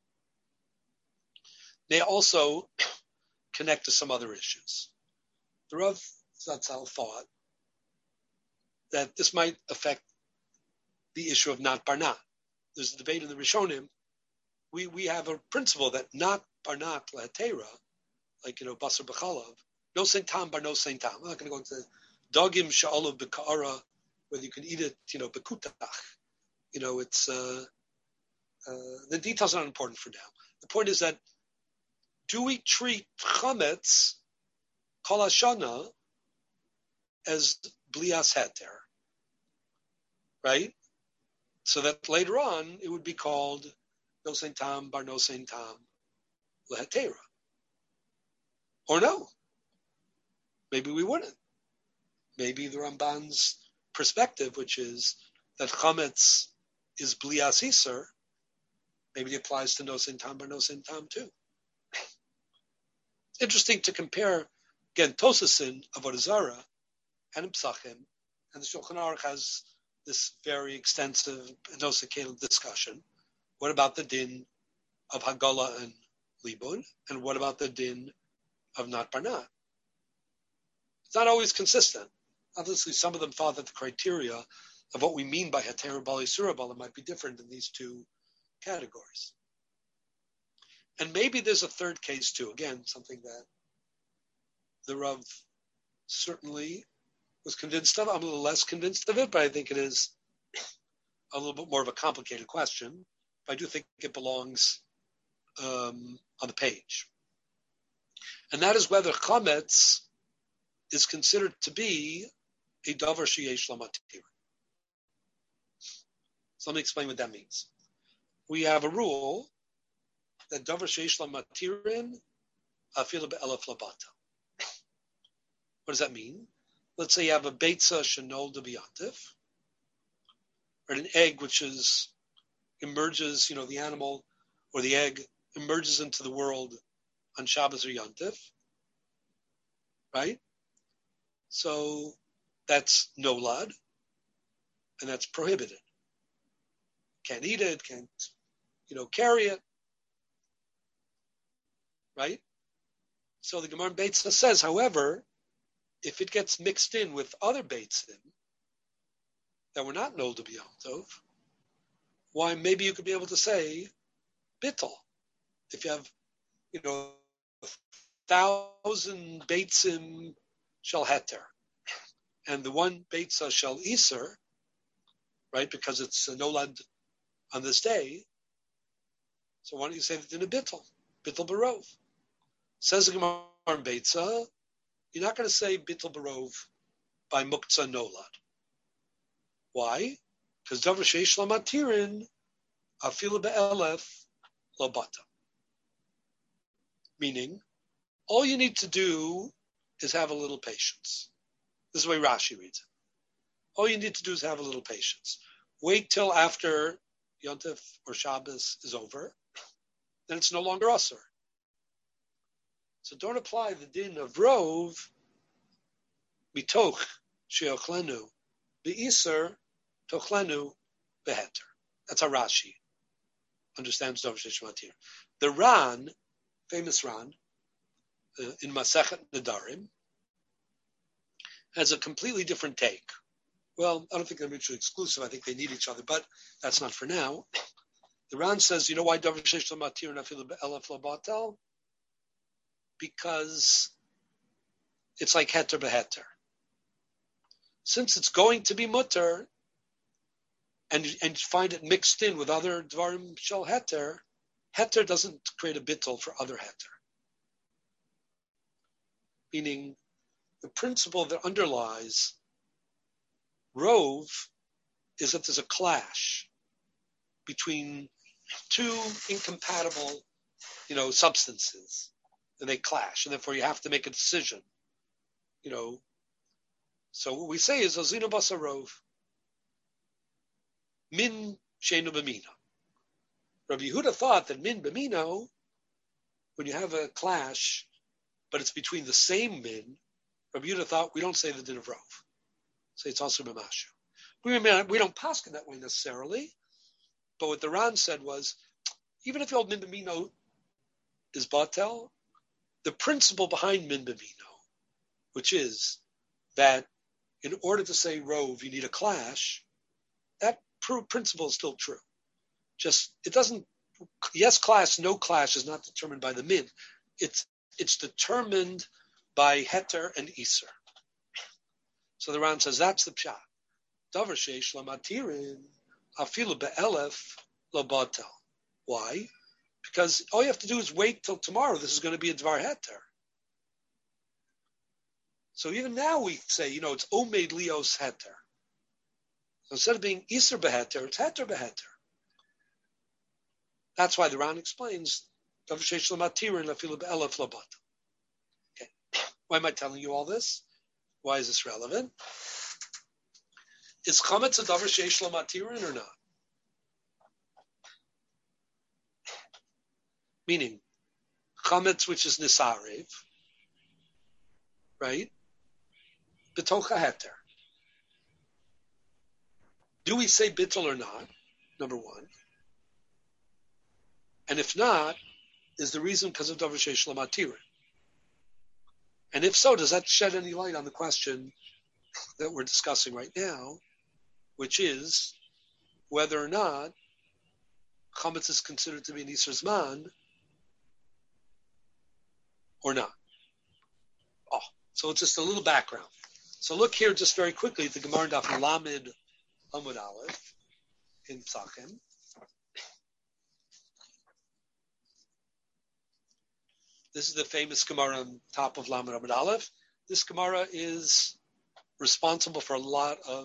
may also connect to some other issues. The Rav Zatzal thought that this might affect the issue of not barnat. There's a debate in the Rishonim. We we have a principle that not barnat lahetera, like, you know, basar b'chalav, no saint tam bar no saint tam. I'm not going to go into dogim sha'olav b'ka'ara, whether you can eat it, you know, b'kutach. You know, it's, uh, uh, the details are not important for now. The point is that, do we treat chametz kol hashana as blias heter, right? So that later on it would be called no saint tam bar no saint tam lehetera, or no? Maybe we wouldn't. Maybe the Ramban's perspective, which is that chametz is blias iser, maybe it applies to no saint tam bar no saint tam too. Interesting to compare, again, Tosasin, Avodah Zarah, and Psachim, and the Shulchan Aruch has this very extensive Nosekalim discussion. What about the din of Hagala and Libun, and what about the din of Not Barnat? It's not always consistent. Obviously, some of them thought that the criteria of what we mean by Hetera Bala, Isura Bala might be different in these two categories. And maybe there's a third case too. Again, something that the Rav certainly was convinced of. I'm a little less convinced of it, but I think it is a little bit more of a complicated question. But I do think it belongs um, on the page. And that is whether chametz is considered to be a davar sheyesh lo matir. So let me explain what that means. We have a rule that davar sheyesh lo matirin afilu be'elef labata. What does that mean? Let's say you have a beitza shenolda b'yantif, or an egg which is emerges, you know, the animal or the egg emerges into the world on Shabbos or Yontif, right? So that's nolad, and that's prohibited. Can't eat it, can't, you know, carry it, right? So the Gemara in Beitzah says, however, if it gets mixed in with other Beitzim that were not nolad b'Yom Tov, why maybe you could be able to say bittul. If you have, you know, a thousand Beitzim shel heter, and the one Beitzah shel iser, right, because it's a nolad on this day, so why don't you say that in a bittul, bittul barov? Says the Gemara in Beitzah, you're not going to say bittul barov by muktzah nolad. Why? Because davar sheish la matirin afilu be'elef lo bata. Meaning, all you need to do is have a little patience. This is the way Rashi reads it. All you need to do is have a little patience. Wait till after Yontif or Shabbos is over, then it's no longer usher. So don't apply the din of rov mitoch sheochlenu be'iser tochlenu beheter. That's how Rashi understands Davar Sheish Matir. The Ran, famous Ran, uh, in Masechet Nedarim, has a completely different take. Well, I don't think they're mutually exclusive. I think they need each other, but that's not for now. The Ran says, you know why Davar Sheish Matir nafilu be'elef lo batel? Because it's like heter beheter. Since it's going to be mutter, and and you find it mixed in with other dvarim shel heter, heter doesn't create a bittul for other heter. Meaning, the principle that underlies rov is that there's a clash between two incompatible, you know, substances, and they clash, and therefore you have to make a decision, you know. So what we say is ozino basa rov min sheinu b'mino. Rabbi Yehuda thought that min b'mino, when you have a clash, but it's between the same min, Rabbi Yehuda thought we don't say the din of rov. Say it's also b'mashu. We, we don't paskin that way necessarily, but what the Ran said was, even if you hold min b'mino is batel, the principle behind min b'mino, which is that in order to say rov, you need a clash, that principle is still true. Just, it doesn't, yes clash, no clash is not determined by the min. It's it's determined by heter and iser. So the Ran says that's the pshat. Davar sheish la matirin afilu be'elef lo batel. Why? Because all you have to do is wait till tomorrow. This is going to be a dvar heter. So even now we say, you know, it's omed lios heter. So instead of being iser beheter, it's heter beheter. That's why the Ran explains davar sheish la matirin afilu be'elef lo batel. Okay. Why am I telling you all this? Why is this relevant? Is chametz a davar sheish la matirin or not? Meaning, chametz, which is nisarev, right? B'tocha heter. Do we say bittul or not? Number one. And if not, is the reason because of davar sheish la matirin? And if so, does that shed any light on the question that we're discussing right now, which is whether or not chametz is considered to be an iser zman or not? Oh, so it's just a little background. So look here just very quickly at the Gemara Daf Lamed Amud Aleph in Psachim. This is the famous Gemara on top of Lamed Amud Aleph. This Gemara is responsible for a lot of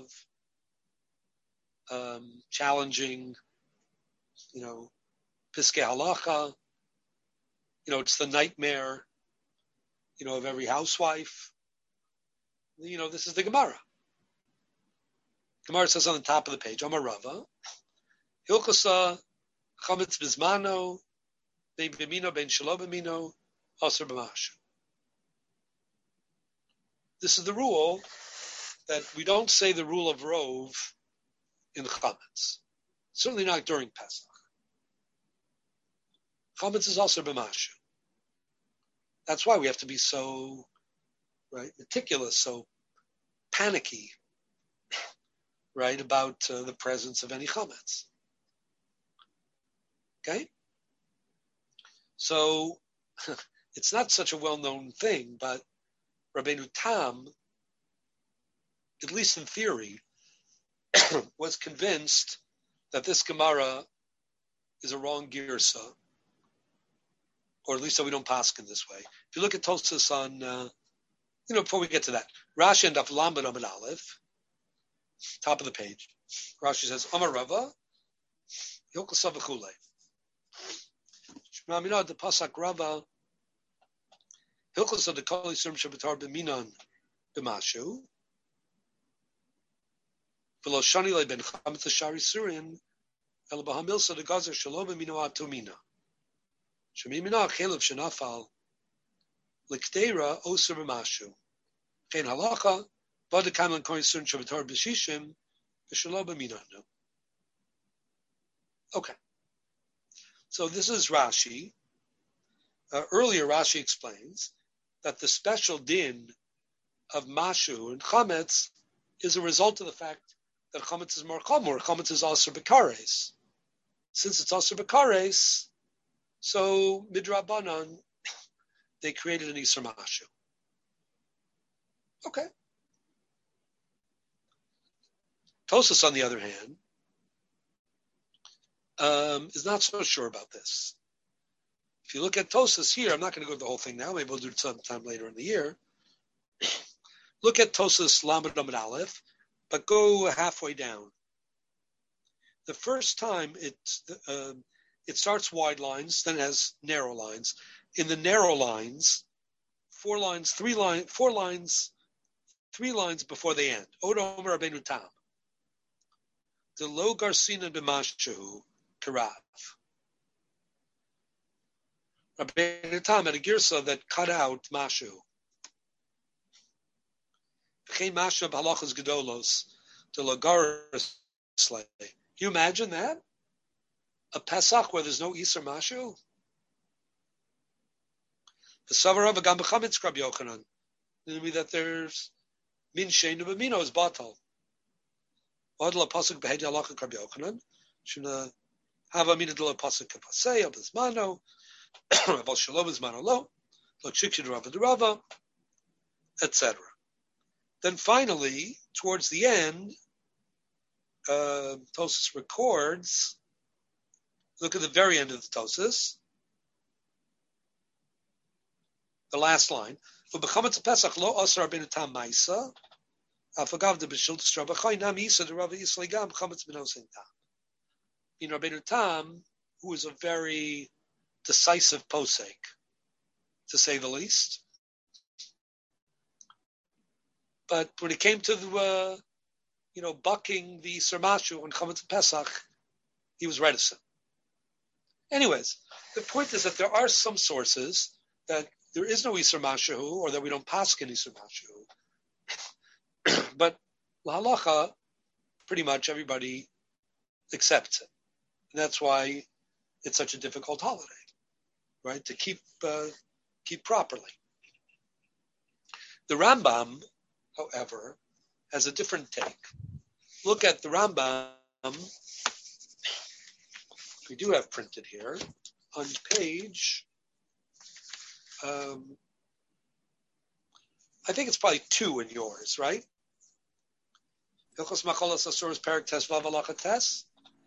um, challenging, you know, Piskei Halacha. You know, it's the nightmare, you know, of every housewife. You know, this is the Gemara. Gemara says on the top of the page, Amar Rava, Hilchasa chametz bizmano, ben b'mino, ben shelo b'mino, aser b'mashu. This is the rule that we don't say the rule of rov in chametz. Certainly not during Pesach. Chametz is also b'mashu. That's why we have to be so, right, meticulous, so panicky, right, about uh, the presence of any chametz. Okay? So, it's not such a well-known thing, but Rabbeinu Tam, at least in theory, was convinced that this Gemara is a wrong girsa, or at least that we don't paskin this way. If you look at Tosfos on, uh, you know, before we get to that, Rashi and Daf Lamed Amud Aleph, top of the page, Rashi says, Amar Rava, Yokosav v'chulei. Shema minad the Pasak Rava, Hilchos of the Kol Yisrael Shabbatar b'minan b'mashu, v'lo shani le ben chametz shari surin, el b'hamilsa the gazer shelo b'mino atumina. Shemi mina chelev shenafal l'kteira oser b'mashu. Kein halacha v'ad kamlan Kol Yisrael Shabbatar b'shishim v'shelo b'minanu. Okay. So this is Rashi. Uh, earlier Rashi explains that the special din of mashu and chametz is a result of the fact that chametz is more chamor. Chametz is also bekares. Since it's also bekares, so midrabanan they created an iser mashu. Okay. Tosfos, on the other hand, um, is not so sure about this. If you look at Tosfos here, I'm not going to go to the whole thing now. Maybe we'll do it sometime later in the year. Look at Tosfos Lamed Amud Aleph, but go halfway down. The first time it uh, it starts wide lines, then it has narrow lines. In the narrow lines, four lines, three lines, four lines, three lines before they end. Od Omer Rabbeinu Tam. The lo garsina b'mashu karav. Rabbeinu Tam had a girsa that cut out mashu. V'chein mashu b'halachos gedolos to lagaris slay. Can you imagine that? A Pesach where there's no Iser mashu? The Savar of a Gam B'chametz Rabbi Yochanan. It mean that there's min sheinu b'mino is batal. Od la pasuk b'hedi halacha Rabbi Yochanan. Shuna hava mina de la pasuk kapasei of Bismano. Aval shalom is manolo, lo chikshid rava de rava, et cetera. Then finally, towards the end, uh, Tosfos records. Look at the very end of the Tosfos, the last line. For b'chametz pesach lo asar Rabbeinu Tam ma'isa, afagav de b'shil t'strabachai nam isa de rava yisli gam b'chametz b'nosen tam. In Rabbeinu Tam, who is a very decisive posek, to say the least. But when it came to the, uh, you know, bucking the Sermashu on Chametz Pesach, he was reticent. Anyways, the point is that there are some sources that there is no Iser Mashu, or that we don't paskin Iser Mashu. But la halacha, pretty much everybody accepts it. And that's why it's such a difficult holiday. Right, to keep uh, keep properly. The Rambam, however, has a different take. Look at the Rambam. We do have printed here on page. Um, I think it's probably two in yours, right? Hilchos Macholas Asuros Perek Tes Vav Halacha Tes.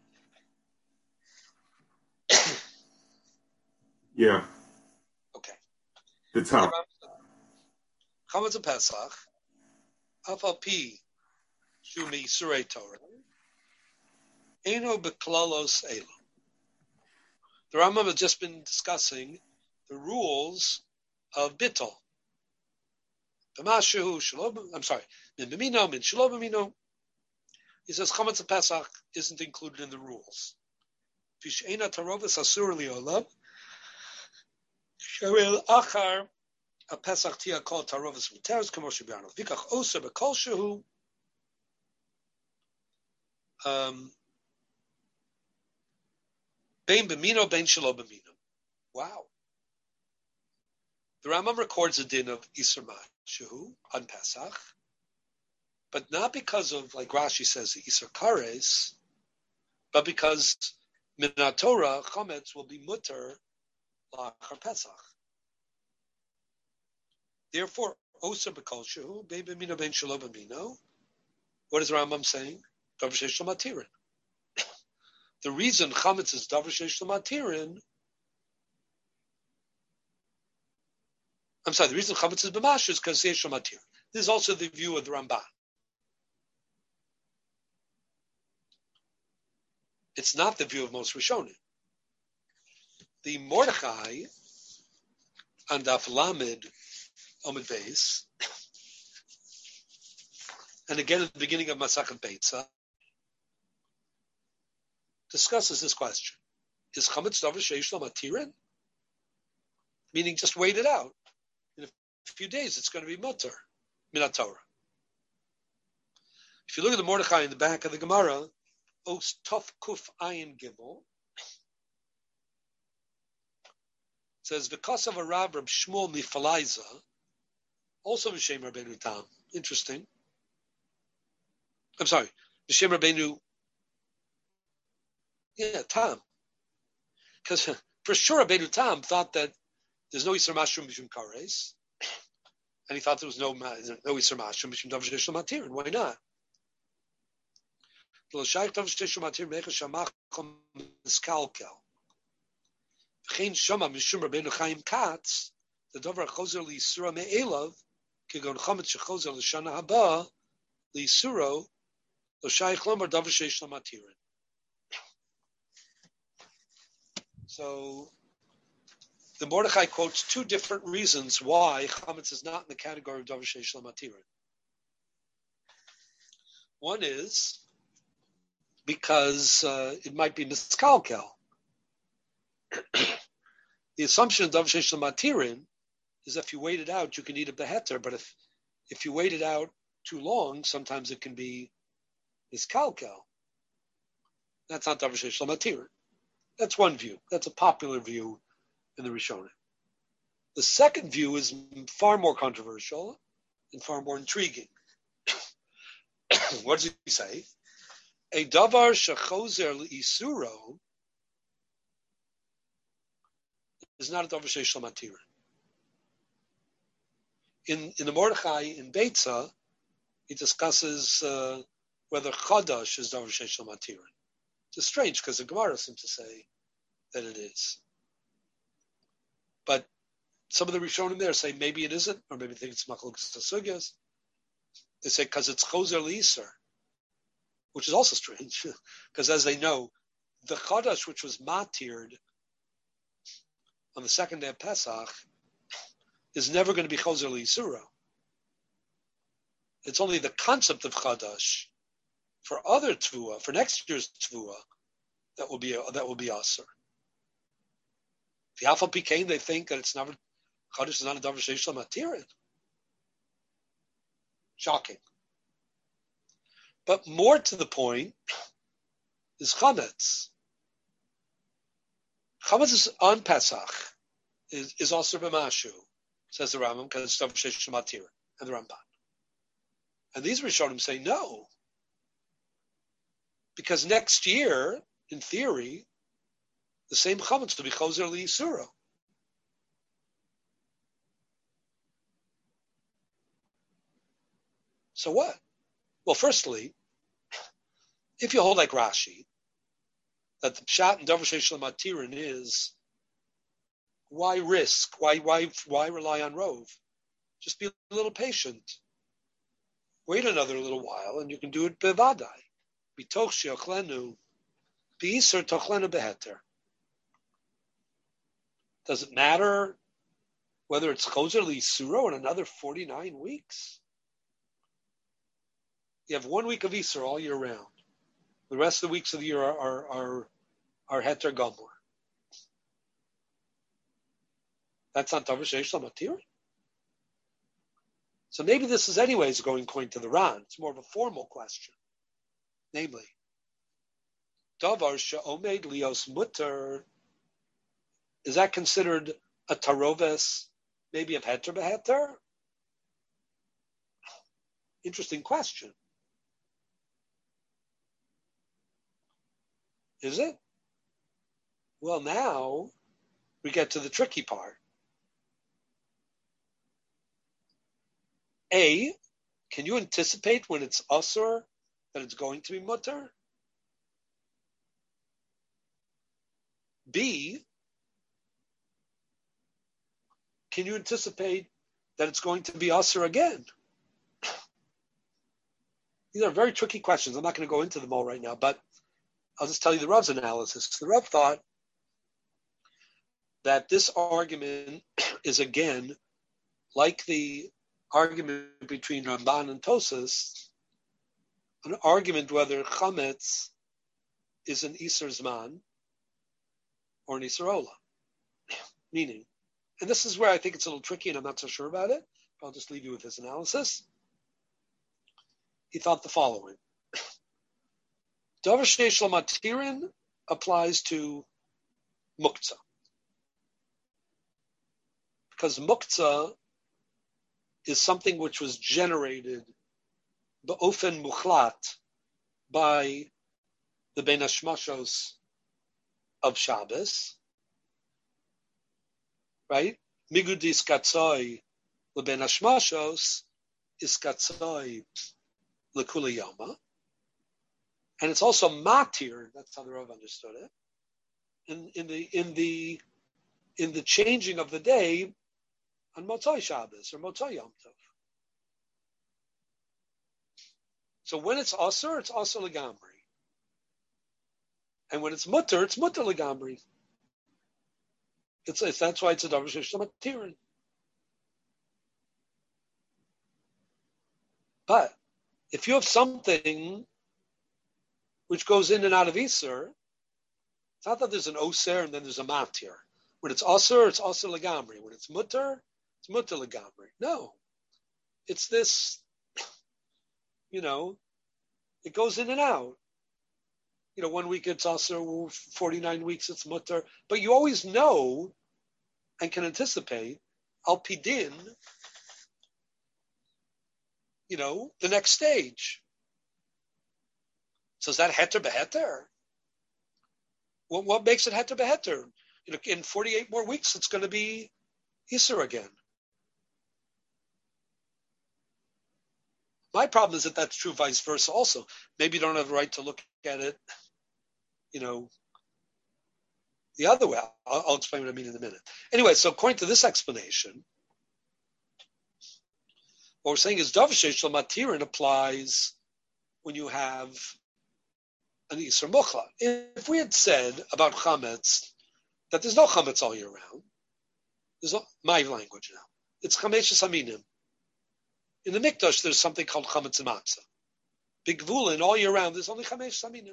Yeah. Okay. The top. Chametz Pesach, Afal Pi, Shumi Surei Torah, Eno Beklalos Elu. The Rambam has just been discussing the rules of Bittul. B'mashu, Shalom, I'm sorry, Min B'mino, Min Shalom B'mino. He says chametz Pesach isn't included in the rules. V'she'ena tarovas asur li'olam. Sheril achar a Pesach tia called tarovas v'teres k'moshe b'yarno. Vikach oser b'kol shehu. Um, bein b'mino, bein shelo b'mino. Wow. The Rambam records a din of Isur Mashu on Pesach, but not because of, like Rashi says, the Isur Kares, but because Minat Torah, Chometz will be mutter la'achar Pesach. Therefore, Oser b'kol shehu, bein b'mino, bein shelo b'mino. What is the Rambam saying? Davar sheish lo matirin. The reason Chometz is Davar sheish lo matirin, I'm sorry, the reason Chametz is b'mash is because Yesh Matir. This is also the view of the Ramban. It's not the view of most Rishonim. The Mordechai and Daf Lamed Omid Beis, and again at the beginning of Masachet Beitza, discusses this question: is Chametz Davar Sheish Lo Matirin? Meaning, just wait it out. In a few days, it's going to be mutter, Minat Torah. If you look at the Mordechai in the back of the Gemara, Os Tov Kuf Ayin Gimel, it says, because of a Rab Rab Shmuel Mifalaiza, also Mishem Rabbeinu Tam. Interesting. I'm sorry, Mishem Rabbeinu, yeah, Tam. Because for sure Rabbeinu Tam thought that there's no Yisur Mashrum Mishum Kares, and he thought there was no no Yisur Mashrum Mishum Davar Sheish Lo Matirin. Why not? Lo Shaykh Davar Sheish Lo Matirin Mecha Shamachom Miskalkel. V'chein Shama Mishum Rabbeinu Chaim Katz the Davar Chozer Li'Yisura Me'elav Kegon Chametz Shechozer L'Shana Haba Li'Yisuro Lo Shaykh Lomar Davar Sheish Lo Matirin. So the Mordechai quotes two different reasons why Chametz is not in the category of Davar Sheish Lo Matirin. One is because uh, it might be miskalkel. The assumption of Davar Sheish Lo Matirin is if you wait it out, you can eat a beheter, but if if you wait it out too long, sometimes it can be miskalkel. That's not Davar Sheish Lo Matirin. That's one view. That's a popular view in the Rishonim. The second view is far more controversial and far more intriguing. What does he say? A davar shechozer l'isuro is not a davar sheish lo matirin. In in the Mordechai in Beitza, he discusses uh, whether chadash is davar sheish lo matirin. It's strange because the Gemara seems to say that it is. But some of the Rishonim there say maybe it isn't, or maybe they think it's machlokes sugyas. They say because it's chozer l'isur, which is also strange, because as they know, the chadash which was matired on the second day of Pesach is never going to be chozer l'isura. It's only the concept of chadash for other tvua, for next year's tvua, that will be that will be aser. The Afal Pikein, they think that it's never chadash is not a davar sheish lo matirin. Shocking. But more to the point is chametz. Chametz is on Pesach is is also b'mashu, says the Rambam, because it's davar sheish lo matirin, and the Ramban. And these Rishonim say no, because next year, in theory, the same chametz will be chozer l'yisura. So what? Well, firstly, if you hold like Rashi, that the pshat and davar sheish lo matirin is, why risk? Why why why rely on rov? Just be a little patient. Wait another little while, and you can do it bevadai. Bitoch sheochlenu beiser tochlenu beheter. Does it matter whether it's chozer l'yisuro in another forty-nine weeks? You have one week of Easter all year round. The rest of the weeks of the year are are are, are heter gomor. That's not davar sheish lo matir. So maybe this is anyways going according to the Ran. It's more of a formal question. Namely, davar she'omed lios mutter, is that considered a taroves, maybe of heter beheter? Interesting question. Is it? Well, now we get to the tricky part. A, can you anticipate when it's asur that it's going to be mutter? B, can you anticipate that it's going to be asur again? These are very tricky questions. I'm not going to go into them all right now, but I'll just tell you the Rav's analysis. The Rav thought that this argument is, again, like the argument between Ramban and Tosas, an argument whether chametz is an Isser Zman or an Isser Ola. Meaning, and this is where I think it's a little tricky and I'm not so sure about it, but I'll just leave you with this analysis. He thought the following. Davar sheish lo matirin applies to muktzah. Because muktzah is something which was generated ba'ofen muchlat by the Ben Hashmashos of Shabbos, right? Migudis katzoi leben Hashmashos is katzoi lekula yoma. And it's also matir. That's how the Rav understood it. In, in the in the in the changing of the day on Motzai Shabbos or Motzai Yom Tov. So when it's asur, it's asur legamri, and when it's mutter, it's mutter legamri. It's, it's that's why it's a davar sheish lo matirin. But if you have something which goes in and out of Isser, it's not that there's an Oser and then there's a Matir. When it's Osir, it's Osir Legamri. When it's Mutter, it's Mutter Legamri. No. It's this, you know, it goes in and out. You know, one week it's Osir, forty-nine weeks it's Mutter. But you always know and can anticipate, Al Pidin, you know, the next stage. So is that heter beheter? What, what makes it heter beheter? You know, in forty-eight more weeks, it's going to be Isser again. My problem is that that's true vice versa also. Maybe you don't have the right to look at it, you know, the other way. I'll, I'll explain what I mean in a minute. Anyway, so according to this explanation, what we're saying is davar sheish lo matirin applies when you have an Isser Muchla. If we had said about chametz that there's no chametz all year round, there's no, my language now, it's chametz haminim. In the Mikdash, there's something called chametz matzah. Big Gvulin, all year round, there's only chametz haminim.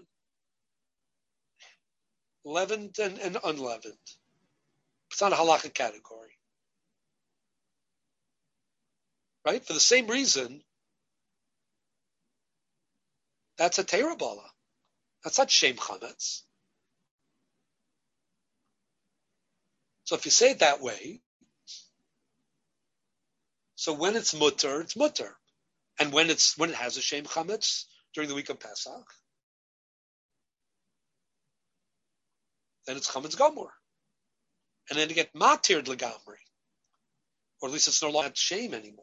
Leavened and, and unleavened. It's not a halakha category. Right? For the same reason, that's a terabala. That's not shem chametz. So if you say it that way, so when it's mutter, it's mutter, and when it's when it has a shem chametz during the week of Pesach, then it's chametz gomor, and then to get matir legamri, or at least it's no longer shame anymore.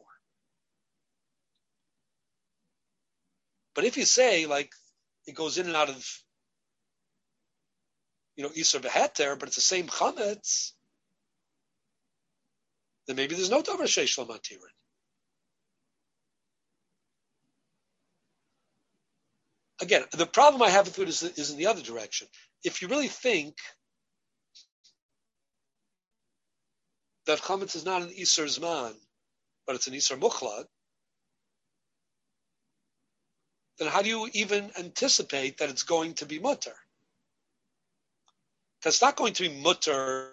But if you say like it goes in and out of, you know, Isser beheter, but it's the same chametz, then maybe there's no davar sheish lo matirin. Again, the problem I have with it is, is in the other direction. If you really think that chametz is not an Isser Zman, but it's an Isser Muchlad, then how do you even anticipate that it's going to be mutter? Because it's not going to be mutter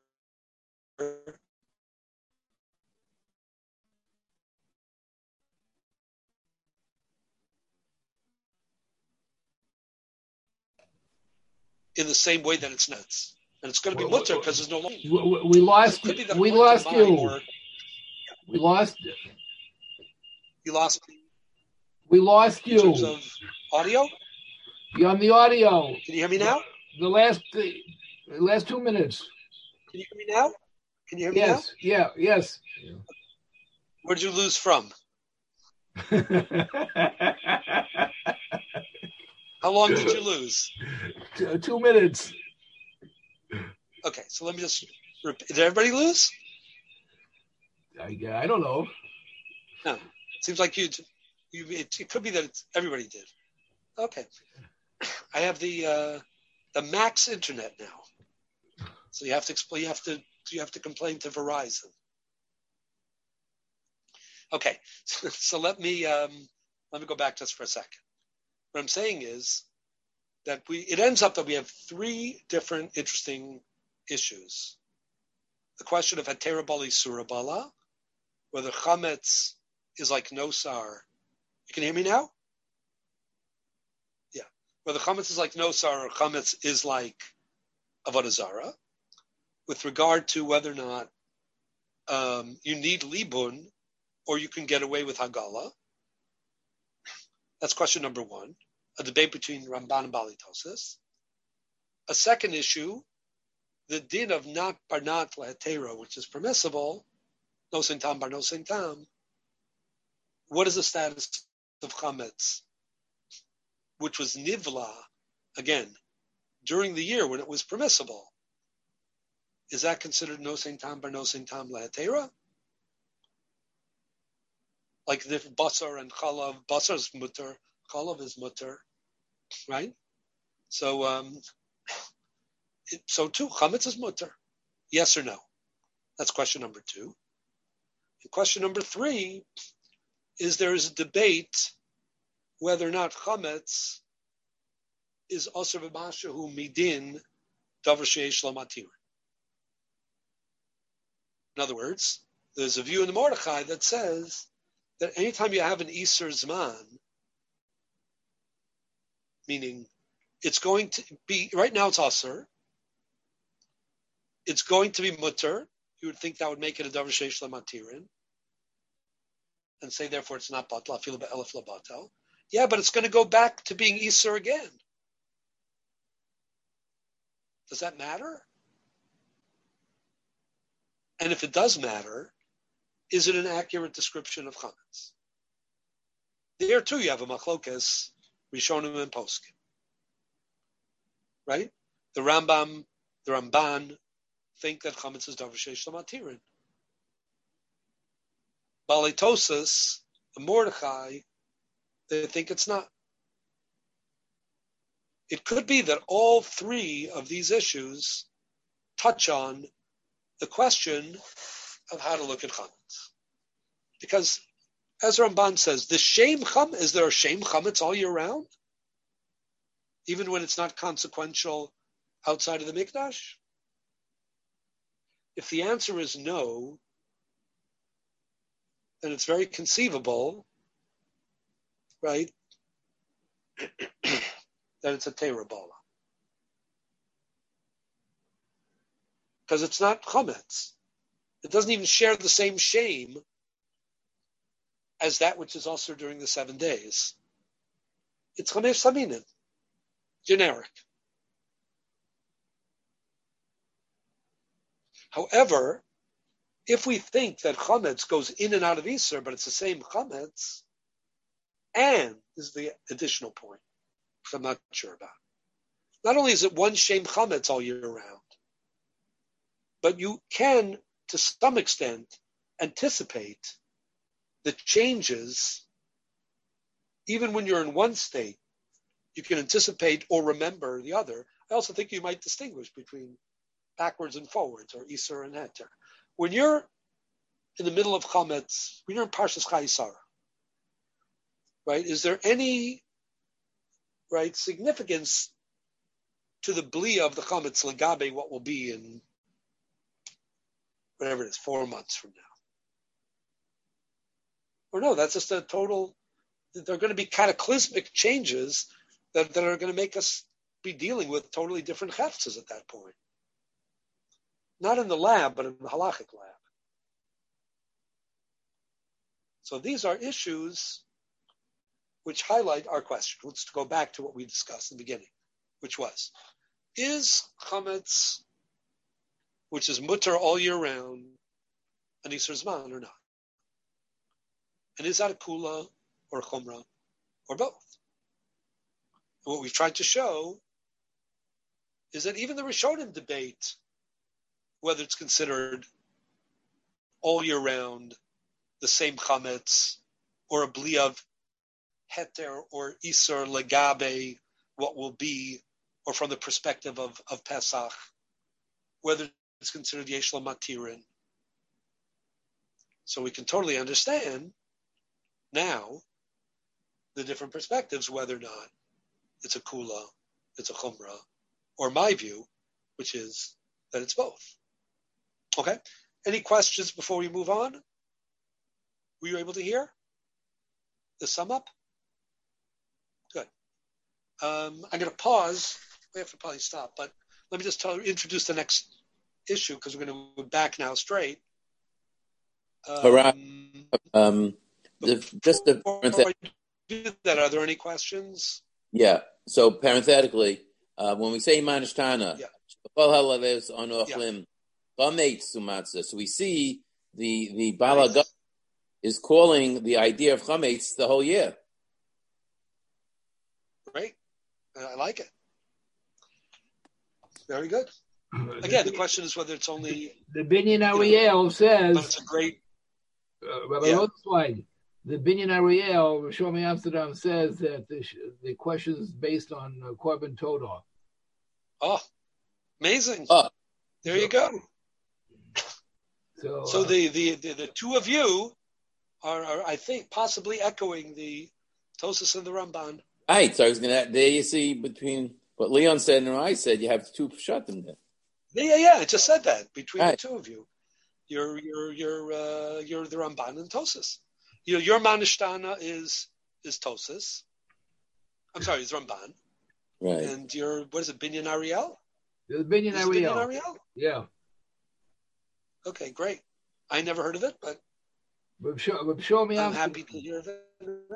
in the same way that it's nuts. And it's going to be mutter because there's no line. We, we lost So you. We lost you. Or, we lost. You lost me. We lost you. In terms of audio? You're on the audio. Can you hear me now? The last, the last two minutes. Can you hear me now? Can you hear me yes. now? Yeah. Yes. Where did you lose from? How long did you lose? Two, two minutes. Okay, so let me just repeat. Did everybody lose? I, I don't know. No. Seems like you. you it, it could be that it's, everybody did. Okay. I have the uh, the max internet now, so you have to explain. You have to you have to complain to Verizon. Okay, so, so let me um, let me go back just for a second. What I'm saying is that we it ends up that we have three different interesting issues. The question of Hatera Bali Surabala, whether Chametz is like Nosar. You can hear me now? Yeah. Whether Chametz is like Nosar or Chametz is like Avodah Zarah. With regard to whether or not um, you need Libun or you can get away with Hagala. That's question number one. A debate between Ramban and Bali Tosas. A second issue, the din of not barnat lahetera, which is permissible, no sintam bar no sintam. What is the status of chametz, which was nivla, again, during the year when it was permissible? Is that considered no sintam bar no sintam lahetera? Like the basar and chalav, basar is mutter, chalav is mutter, right? So, um, it, so too, chametz is mutter. Yes or no? That's question number two. And question number three is there is a debate whether or not chametz is aser v'mashahu midin davar sheyesh lo matir. In other words, there's a view in the Mordechai that says that anytime you have an Iser Zman, meaning it's going to be, right now it's Aser, it's going to be Mutter, you would think that would make it a Davar Sheish Lamatirin, and say therefore it's not Batal, Afil Be'elef Labatal. Yeah, but it's going to go back to being Iser again. Does that matter? And if it does matter, is it an accurate description of chametz? There too, you have a machlokas, Rishonim and Poskim, right? The Rambam, the Ramban think that chametz is davar sheish lamatirin. Balei Tosas, the Mordechai, they think it's not. It could be that all three of these issues touch on the question of how to look at chametz. Because, as Ramban says, the shame cham, is there a shame chametz all year round? Even when it's not consequential outside of the mikdash? If the answer is no, then it's very conceivable, right, that it's a terabala. Because it's not chametz. It doesn't even share the same shame as that which is also during the seven days. It's chamesh saminin, generic. However, if we think that chametz goes in and out of Easter, but it's the same chametz, and this is the additional point, which I'm not sure about. Not only is it one shame chametz all year round, but you can, to some extent, anticipate the changes, even when you're in one state, you can anticipate or remember the other. I also think you might distinguish between backwards and forwards, or Isser and Heter. When you're in the middle of Chametz, when you're in Parshas Chayei Sarah, right, is there any right, significance to the bli of the chametz legabe, what will be in whatever it is, four months from now. Or no, that's just a total, there are going to be cataclysmic changes that, that are going to make us be dealing with totally different heftzes at that point. Not in the lab, but in the halachic lab. So these are issues which highlight our question. Let's go back to what we discussed in the beginning, which was, is chametz, which is mutter all year round, an Isur Zman or not? And is that a kula or a chumrah or both? And what we've tried to show is that even the Rishonim debate whether it's considered all year round the same chametz or a bli of heter or Isur legabe, what will be, or from the perspective of, of Pesach, whether it's considered yesh lo matirin. So we can totally understand now the different perspectives, whether or not it's a kula, it's a chumrah, or my view, which is that it's both. Okay? Any questions before we move on? Were you able to hear the sum up? Good. Um, I'm going to pause. We have to probably stop, but let me just tell, introduce the next issue because we're going to go back now straight. Um, um, the, just the that, are there any questions? Yeah. So parenthetically, uh, when we say Manishtana, yeah. So we see the the Balaga nice. is calling the idea of chametz the whole year. Great, I like it. Very good. Again, the question is whether it's only the Binyan Ariel says. But it's a great. Uh, Rabbi yeah. Rotzweig, the Binyan Ariel, Shomi Amsterdam says that the, the question is based on uh, Korban Todah. Oh, amazing! Oh. There you go. So, so uh, the, the, the, the two of you are, are, I think, possibly echoing the Tosas and the Ramban. Right. So I was going to. There you see between what Leon said and what I said, you have two pshatim there. Yeah, yeah, yeah. I just said that between right. the two of you, you're you're you're uh, you're the Ramban and Tosas. Your your Manishtana is is Tosas. I'm sorry, it's Ramban. Right. And your what is it, Binyan Ariel? The Binyan Ariel. Binyan Ariel? Yeah. Okay, great. I never heard of it, but But show, but show me I'm I'm happy to hear of it.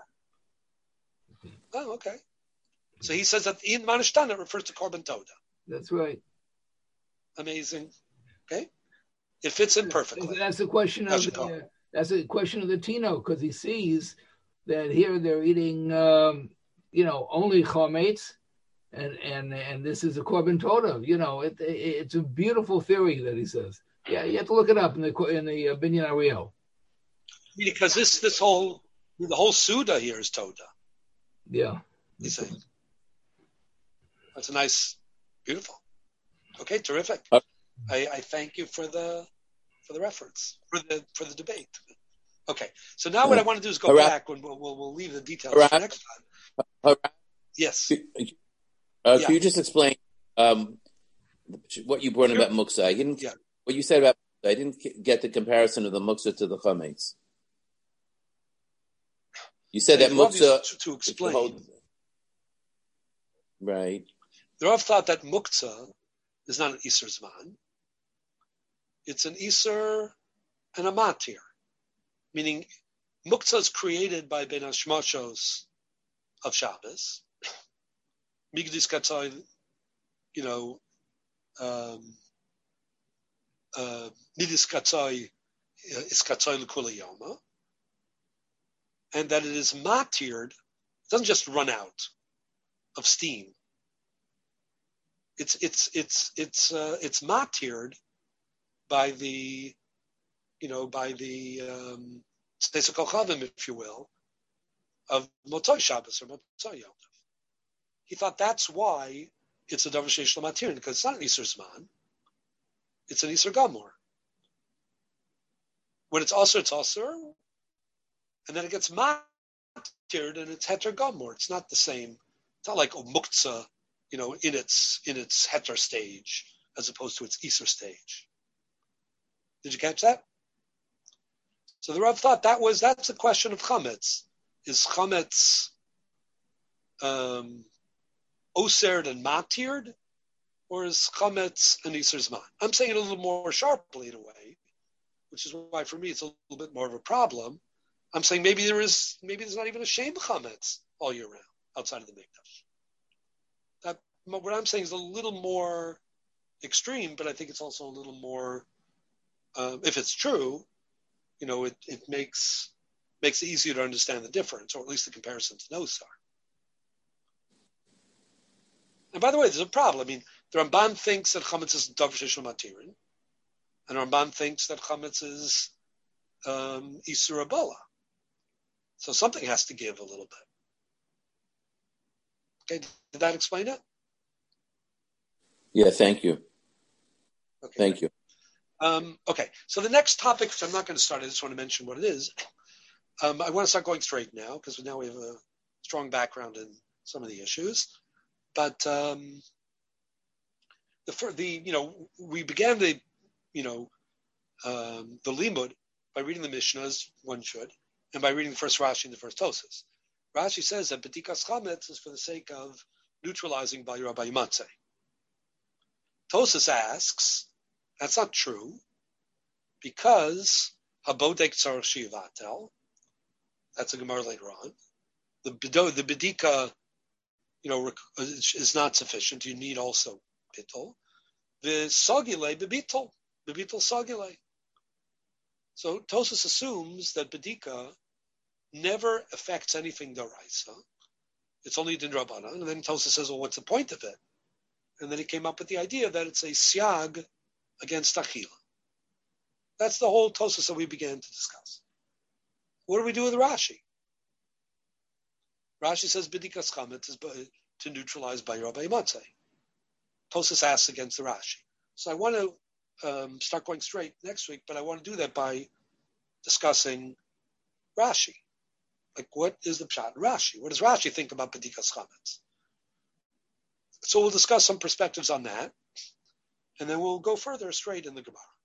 Oh, okay. So he says that in Manishtana refers to Korban Todah. That's right. Amazing. Okay, it fits in perfectly. That's the question of the, uh, that's a question of the Tino because he sees that here they're eating, um, you know, only chametz, and and and this is a Korban Todah. You know, it, it it's a beautiful theory that he says. Yeah, you have to look it up in the in the uh, Binyan Ariel. Because this this whole the whole Suda here is Todah. Yeah, he's saying that's a nice, beautiful. Okay, terrific. Uh, I, I thank you for the for the reference for the for the debate. Okay, so now uh, what I want to do is go hurrah. back when we'll, we'll we'll leave the details hurrah. for next time. Hurrah. Yes. Uh, yeah. Can you just explain um, what you brought sure. about muksa? I didn't. Yeah. What you said about I didn't get the comparison of the muksa to the chametz. You said so that muksa to, to explain. Whole, right. The Rav thought that muktzah is not an Isur Zman. It's an Isur and a Matir. Meaning, muktzah is created by Ben Hashmashos of Shabbos. Migdis Katzoy, you know, um, uh, Midis Katzoy is Katzoy L'Kula Yoma. And that it is matired, it doesn't just run out of steam. It's it's it's it's uh, it's matired by the, you know, by the um, Tzedek Chavim, if you will, of Motzai Shabbos or Motzai Yom. He thought that's why it's a Davar Sheish L'Matirin, because it's not an Isur Zman, it's an Isur Gamor. When it's Asur, it's Asur, and then it gets matired and it's Heter Gamor. It's not the same It's not like muktzah, you know, in its in its heter stage as opposed to its iser stage. Did you catch that? So the Rav thought that was that's a question of chametz. Is chametz um, osered and matired, or is chametz an iser zman? I'm saying it a little more sharply in a way, which is why for me it's a little bit more of a problem. I'm saying maybe there is maybe there's not even a shame chametz all year round outside of the mikdash. That what I'm saying is a little more extreme, but I think it's also a little more. Um, if it's true, you know, it, it makes makes it easier to understand the difference, or at least the comparison to Nosar. And by the way, there's a problem. I mean, the Ramban thinks that chametz is davar sheyesh lo matirin, and Ramban thinks that chametz is um, isur abola. So something has to give a little bit. Okay, did that explain it? Yeah, thank you. Okay, thank you. Um, okay, so the next topic, which I'm not going to start, I just want to mention what it is. Um, I want to start going straight now because now we have a strong background in some of the issues. But um, the the you know we began the you know um, the limud by reading the Mishnahs, one should, and by reading the first Rashi and the first Tosas. Rashi says that b'dikas chametz is for the sake of neutralizing by Rabbi Matzeh. Tosas asks, that's not true, because habodek tzarich shivatel. That's a Gemara later on. The the bedika, you know, is not sufficient. You need also bittul. The sagile bebittul, bebittul sagile. So Tosas assumes that bedika never affects anything daraisa. It's only din rabbanan. And then Tosas says, well, what's the point of it? And then he came up with the idea that it's a siag against achila. That's the whole Tosas that we began to discuss. What do we do with Rashi? Rashi says b'dikas chametz is to neutralize by Rabbi Matzeh. Tosas asks against the Rashi. So I want to um, start going straight next week, but I want to do that by discussing Rashi. Like, what is the pshat in Rashi? What does Rashi think about b'dikas chametz? So we'll discuss some perspectives on that, and then we'll go further straight in the Gemara.